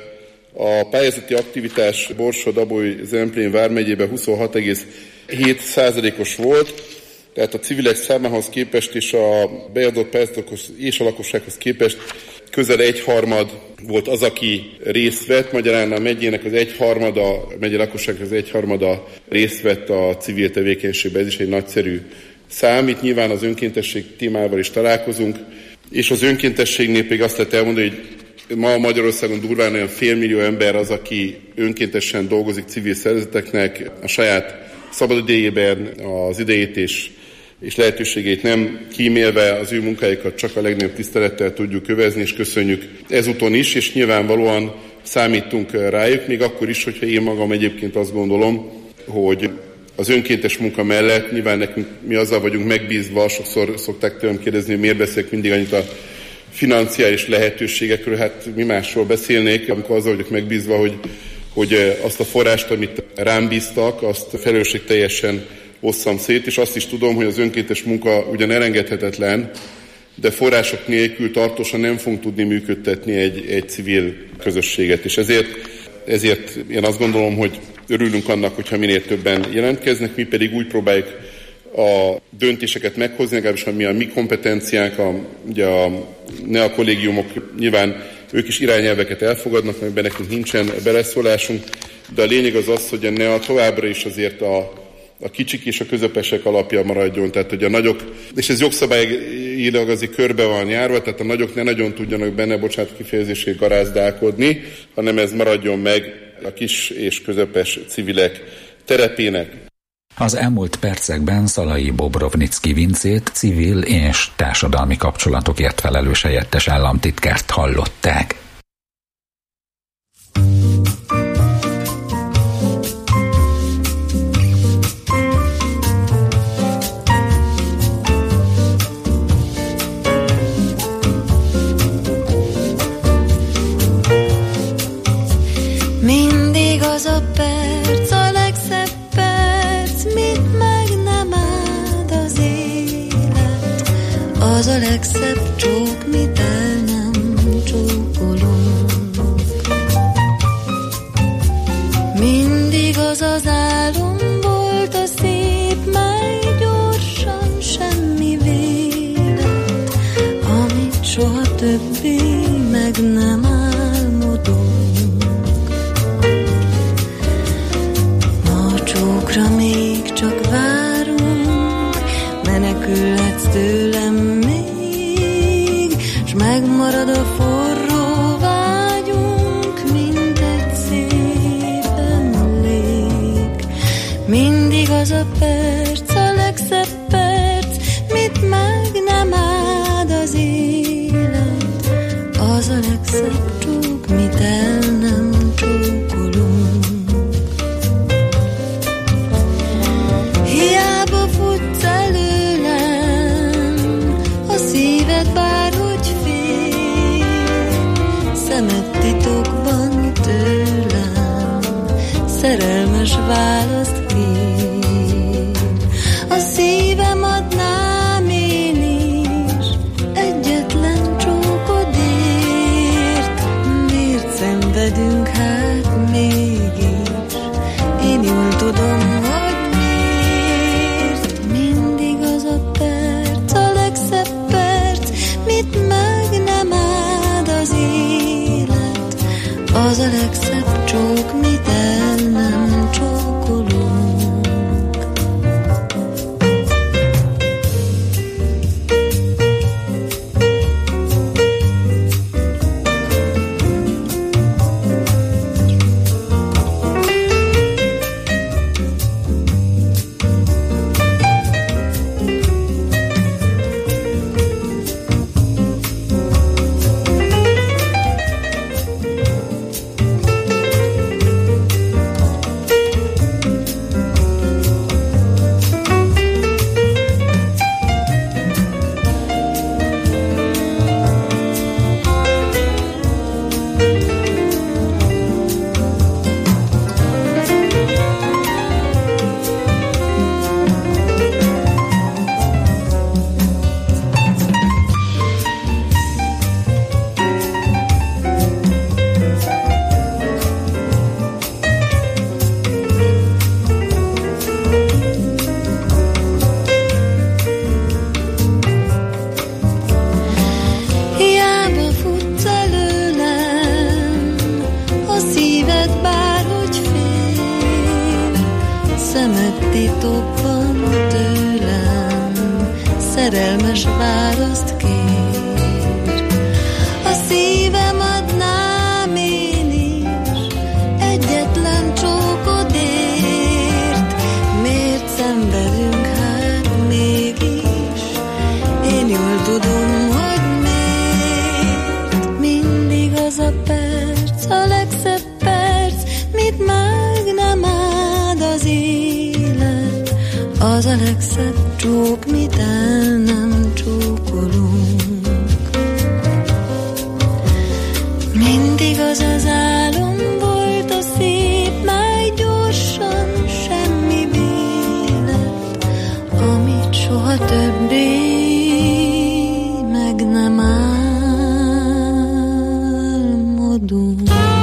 a pályázati aktivitás Borsod-Abaúj-Zemplén vármegyében huszonhat egész hét százalékos volt, tehát a civilek számához képest és a beadott pályázatokhoz és a lakossághoz képest közel egyharmad volt az, aki részt vett, magyarán a megyének az egyharmada, a megye lakosságnak az egyharmada részt vett a civil tevékenységben, ez is egy nagyszerű szám. Itt nyilván az önkéntesség témával is találkozunk, és az önkéntességnél pedig azt lehet elmondani, hogy ma Magyarországon durván olyan félmillió ember az, aki önkéntesen dolgozik civil szervezeteknek, a saját szabadidejében az idejét és, és lehetőségét nem kímélve az ő munkájukat csak a legnagyobb tisztelettel tudjuk kövezni, és köszönjük ezúton is, és nyilvánvalóan számítunk rájuk, még akkor is, hogyha én magam egyébként azt gondolom, hogy az önkéntes munka mellett nyilván nekünk mi azzal vagyunk megbízva, sokszor szokták tőlem kérdezni, hogy miért beszélek mindig annyit a financiális lehetőségekről, hát mi másról beszélnék, amikor azzal vagyok megbízva, hogy, hogy azt a forrást, amit rám bíztak, azt felelősségteljesen osszam szét, és azt is tudom, hogy az önkéntes munka ugyan elengedhetetlen, de források nélkül tartósan nem fogunk tudni működtetni egy, egy civil közösséget, és ezért, ezért én azt gondolom, hogy örülünk annak, hogyha minél többen jelentkeznek, mi pedig úgy próbáljuk a döntéseket meghozni, legalábbis ami a mi kompetenciánk, a, ugye a en e á kollégiumok nyilván ők is irányelveket elfogadnak, mert nekünk nincsen beleszólásunk, de a lényeg az az, hogy a en e á továbbra is azért a, a kicsik és a közepesek alapja maradjon, tehát hogy a nagyok, és ez jogszabályilag azért körbe van járva, tehát a nagyok ne nagyon tudjanak benne, bocsánat kifejezését, garázdálkodni, hanem ez maradjon meg a kis és közepes civilek terepének. Az elmúlt percekben Szalai Bobrovnicki Vincét, civil és társadalmi kapcsolatokért felelős helyettes államtitkárt hallották. legszebb csók, mit el nem csókolunk. Mindig az az álom volt a szép, mely gyorsan semmi vélet, amit soha többé meg nem álmodunk. Ma a csókra még csak várunk, menekülhetsz tőlem még, s megmarad a forró vágyunk, mint egy szép emlék. Mindig az a perc, a legszebb perc, mit meg nem áld az élet, az a legszebb csók, mit el nem csókolunk. Hiába futsz előlem, a szíved bárhogy fél, szemed titokban tőlem szerelmes választ kér. A szívem adnám én is egyetlen csókodért, miért szenvedünk hát mégis, én jól tudom, hogy miért. Mindig az a perc, a legszebb perc, mit meg nem áld az élet, az a legszebb csók, mit el nem csókolunk. Szerelmes választ kér. A szívem adnám én is egyetlen csókodért, miért szenvedünk hát mégis, én jól tudom, hogy miért. Mindig az a perc, a legszebb perc, mit meg nem áld az élet, az a legszebb csók, mit el nem csókolunk. Mindig az az álom volt a szép, mely gyorsan semmi vélet, amit soha többé meg nem álmodunk.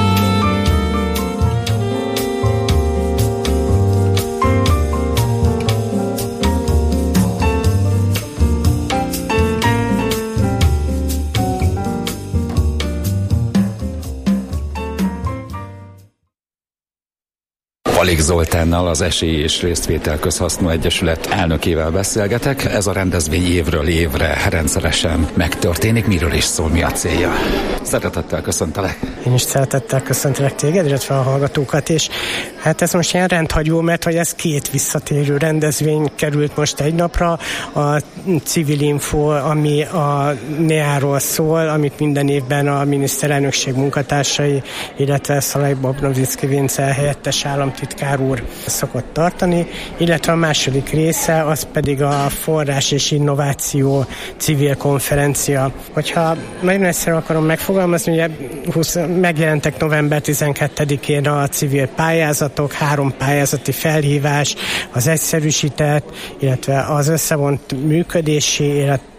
Palik Zoltánnal, az Esély és Részvétel Közhasznú Egyesület elnökével beszélgetek. Ez a rendezvény évről évre rendszeresen megtörténik. Miről is szól, mi a célja? Szeretettel köszöntelek. Én is szeretettel köszöntelek téged, illetve a hallgatókat, és hát ez most ilyen rendhagyó, mert hogy ez két visszatérő rendezvény került most egy napra. A Civil Info, ami a en e á-ról szól, amit minden évben a miniszterelnökség munkatársai, illetve Szalai Bobrovicki Vince helyettes államtitkár úr szokott tartani, illetve a második része, az pedig a Forrás és Innováció civil konferencia. Hogyha nagyon egyszerűen akarom megfogalmazni, ugye húsz, megjelentek november tizenkettedikén a civil pályázatok, három pályázati felhívás, az egyszerűsített, illetve az összevont működési, illetve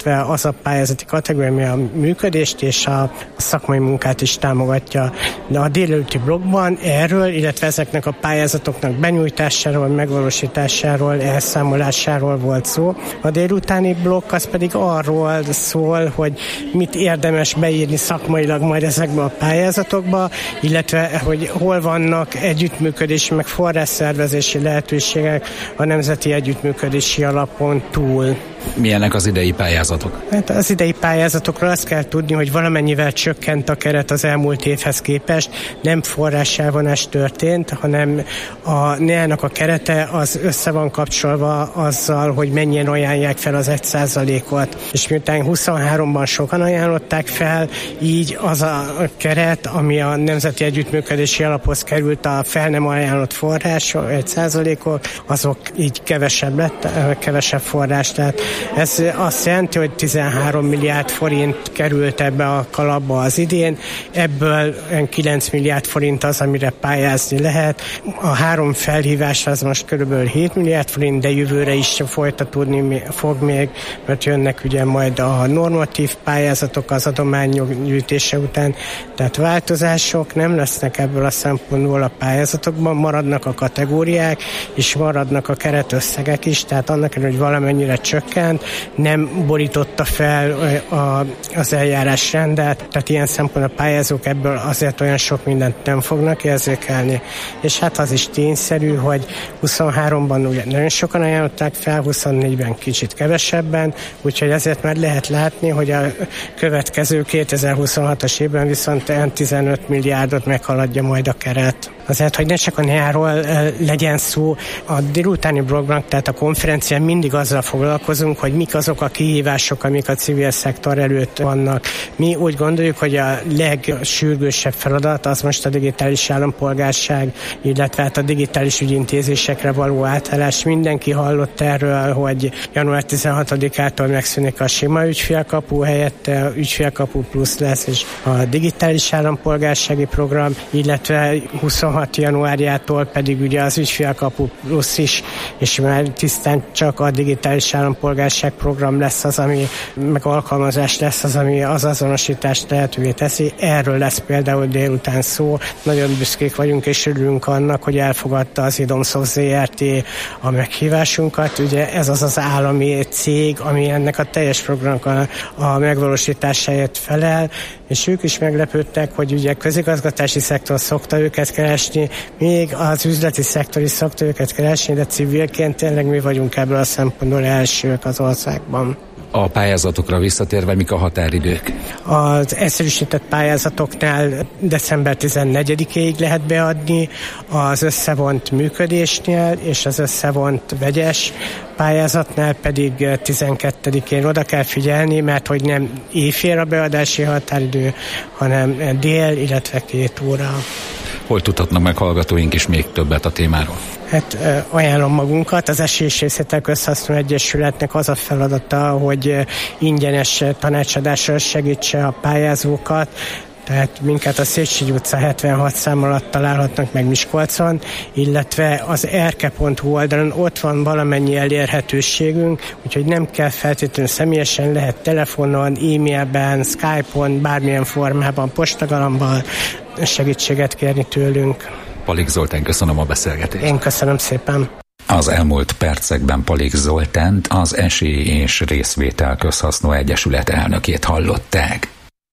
illetve az a pályázati kategória, ami a működést és a szakmai munkát is támogatja. De a délelőtti blogban erről, illetve ezeknek a pályázatoknak benyújtásáról, megvalósításáról, elszámolásáról volt szó. A délutáni blokk az pedig arról szól, hogy mit érdemes beírni szakmailag majd ezekbe a pályázatokba, illetve hogy hol vannak együttműködési, meg forrásszervezési lehetőségek a nemzeti együttműködési alapon túl. Milyenek az idei pályázatok? Hát az idei pályázatokról azt kell tudni, hogy valamennyivel csökkent a keret az elmúlt évhez képest, nem forráselvonás történt, hanem a en e á-nak a kerete az össze van kapcsolva azzal, hogy mennyien ajánlják fel az egy százalékot. És miután huszonháromban sokan ajánlották fel, így az a keret, ami a Nemzeti Együttműködési Alaphoz került, a fel nem ajánlott forrás, egy százalékok, azok így kevesebb lett, kevesebb forrás. Tehát ez azt jelenti, hogy tizenhárom milliárd forint került ebbe a kalapba az idén, ebből kilenc milliárd forint az, amire pályázni lehet. A három felhívás az most körülbelül hét milliárd forint, de jövőre is folytatódni fog még, mert jönnek ugye majd a normatív pályázatok az adományok gyűjtése után, tehát változások nem lesznek ebből a szempontból a pályázatokban, maradnak a kategóriák, és maradnak a keretösszegek is, tehát annak ellenére, hogy valamennyire csökkent, nem borította fel a, az eljárásrendet, tehát ilyen szempontból a pályázók ebből azért olyan sok mindent nem fognak érzékelni. És hát az is tényszerű, hogy huszonháromban ugye nagyon sokan ajánlották fel, huszonnégyben kicsit kevesebben, úgyhogy ezért már lehet látni, hogy a következő kétezer-huszonhatos évben viszont tizenöt milliárdot meghaladja majd a keret. Azért, hogy ne csak a en e á-ról legyen szó, a délutáni blogban, tehát a konferencián mindig azzal foglalkozunk, hogy mik azok a kihívások, amik a civil szektor előtt vannak. Mi úgy gondoljuk, hogy a legsürgősebb feladat az most a digitális állampolgárság, illetve hát a digitális ügyintézésekre való átállás. Mindenki hallott erről, hogy január tizenhatodikától megszűnik a sima ügyfélkapu, helyette ügyfélkapu plusz lesz, és a digitális állampolgársági program, illetve huszonhat januárjától pedig ugye az ügyfélkapu plusz is, és már tisztán csak a digitális állampolgárság program lesz az, ami meg alkalmazás lesz az, ami az azonosítást lehetővé teszi. Erről lesz például délután szó. Nagyon büszkék vagyunk és örülünk annak, hogy elfogadta az Idomsoft zé er té a meghívásunkat. Ugye ez az az állami cég, ami ennek a teljes programnak a, a megvalósításáért felel, és ők is meglepődtek, hogy ugye közigazgatási szektor szokta őket keresni, még az üzleti szektor is szokta őket keresni, de civilként tényleg mi vagyunk ebből a szempontból elsők az országban. A pályázatokra visszatérve, mik a határidők? Az egyszerűsített pályázatoknál december tizennegyedikéig lehet beadni, az összevont működésnél és az összevont vegyes pályázatnál pedig tizenkettedikén oda kell figyelni, mert hogy nem éjfél a beadási határidő, hanem dél, illetve két óra. Hol tudhatnak meg hallgatóink is még többet a témáról? Hát ajánlom magunkat, az Esély és Részvétel Közhasznú Egyesületnek az a feladata, hogy ingyenes tanácsadással segítse a pályázókat, tehát minket a Széchenyi utca hetvenhat szám alatt találhatnak meg Miskolcon, illetve az erke pont hu oldalon ott van valamennyi elérhetőségünk, úgyhogy nem kell feltétlenül személyesen, lehet telefonon, e-mailben, Skype-on, bármilyen formában, postagalomban segítséget kérni tőlünk. Palik Zoltán, köszönöm a beszélgetést. Én köszönöm szépen. Az elmúlt percekben Palik Zoltánt, az Esély és Részvétel Közhasznú Egyesület elnökét hallották.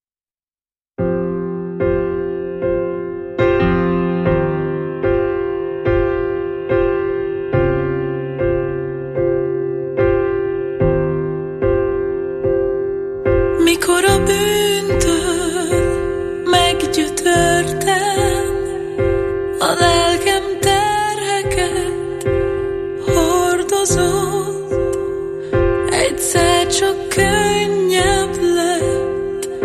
Mikor a bűntől meggyötörtem, a lelkem terheket hordozott, egyszer csak könnyebb lett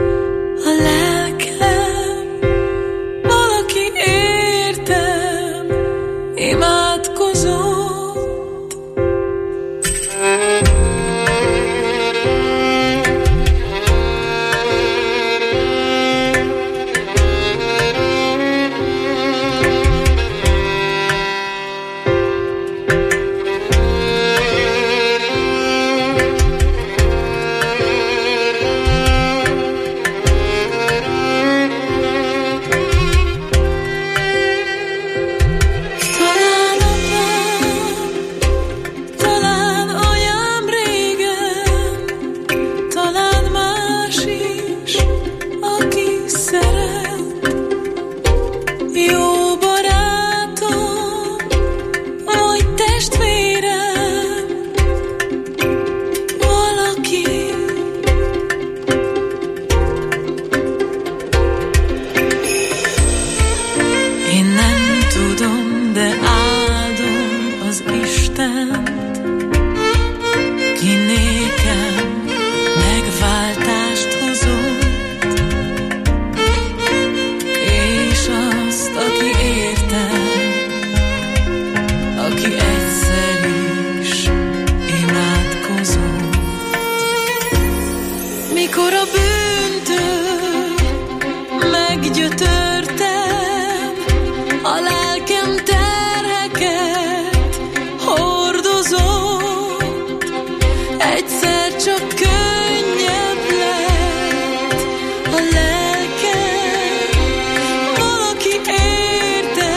lelkem, valaki érte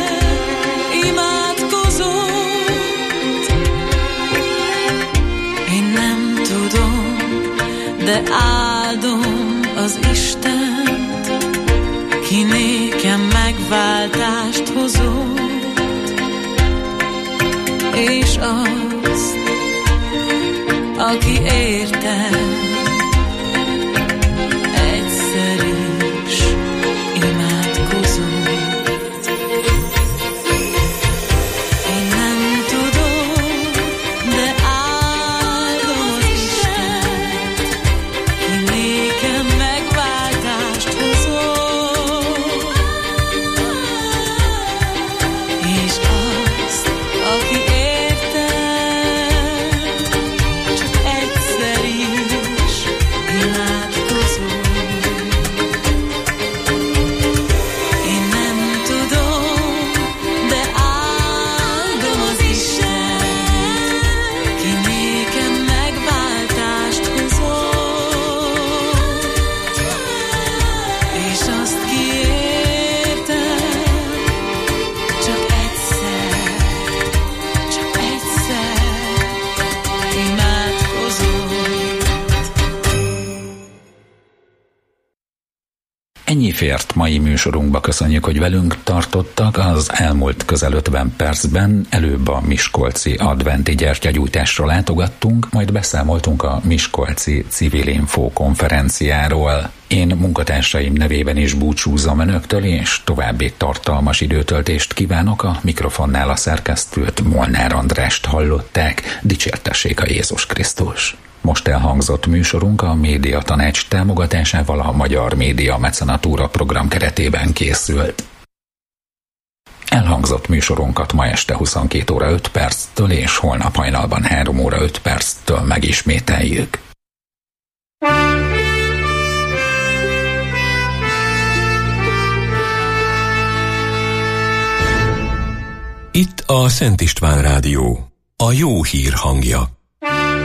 imádkozott. Én nem tudom, de áldom az Istent, ki nékem megváltást hozott, és azt, aki értem, egyszer is imádkozott. Én nem tudom, de áldom az Istent, ki nékem megváltást hozott, és azt, aki Ennyi fért mai műsorunkba, köszönjük, hogy velünk tartottak. Az elmúlt közel ötven percben előbb a miskolci adventi gyertyagyújtásra látogattunk, majd beszámoltunk a miskolci Civil Info konferenciáról. Én munkatársaim nevében is búcsúzom önöktől, és további tartalmas időtöltést kívánok. A mikrofonnál a szerkesztőt, Molnár Andrást hallották. Dicsértessék a Jézus Krisztus! Most elhangzott műsorunk a Média Tanács támogatásával a Magyar Média Mecenatúra program keretében készült. Elhangzott műsorunkat ma este huszonkét óra öt perctől és holnap hajnalban három óra öt perctől megismételjük. Itt a Szent István Rádió, a jó hír hangja.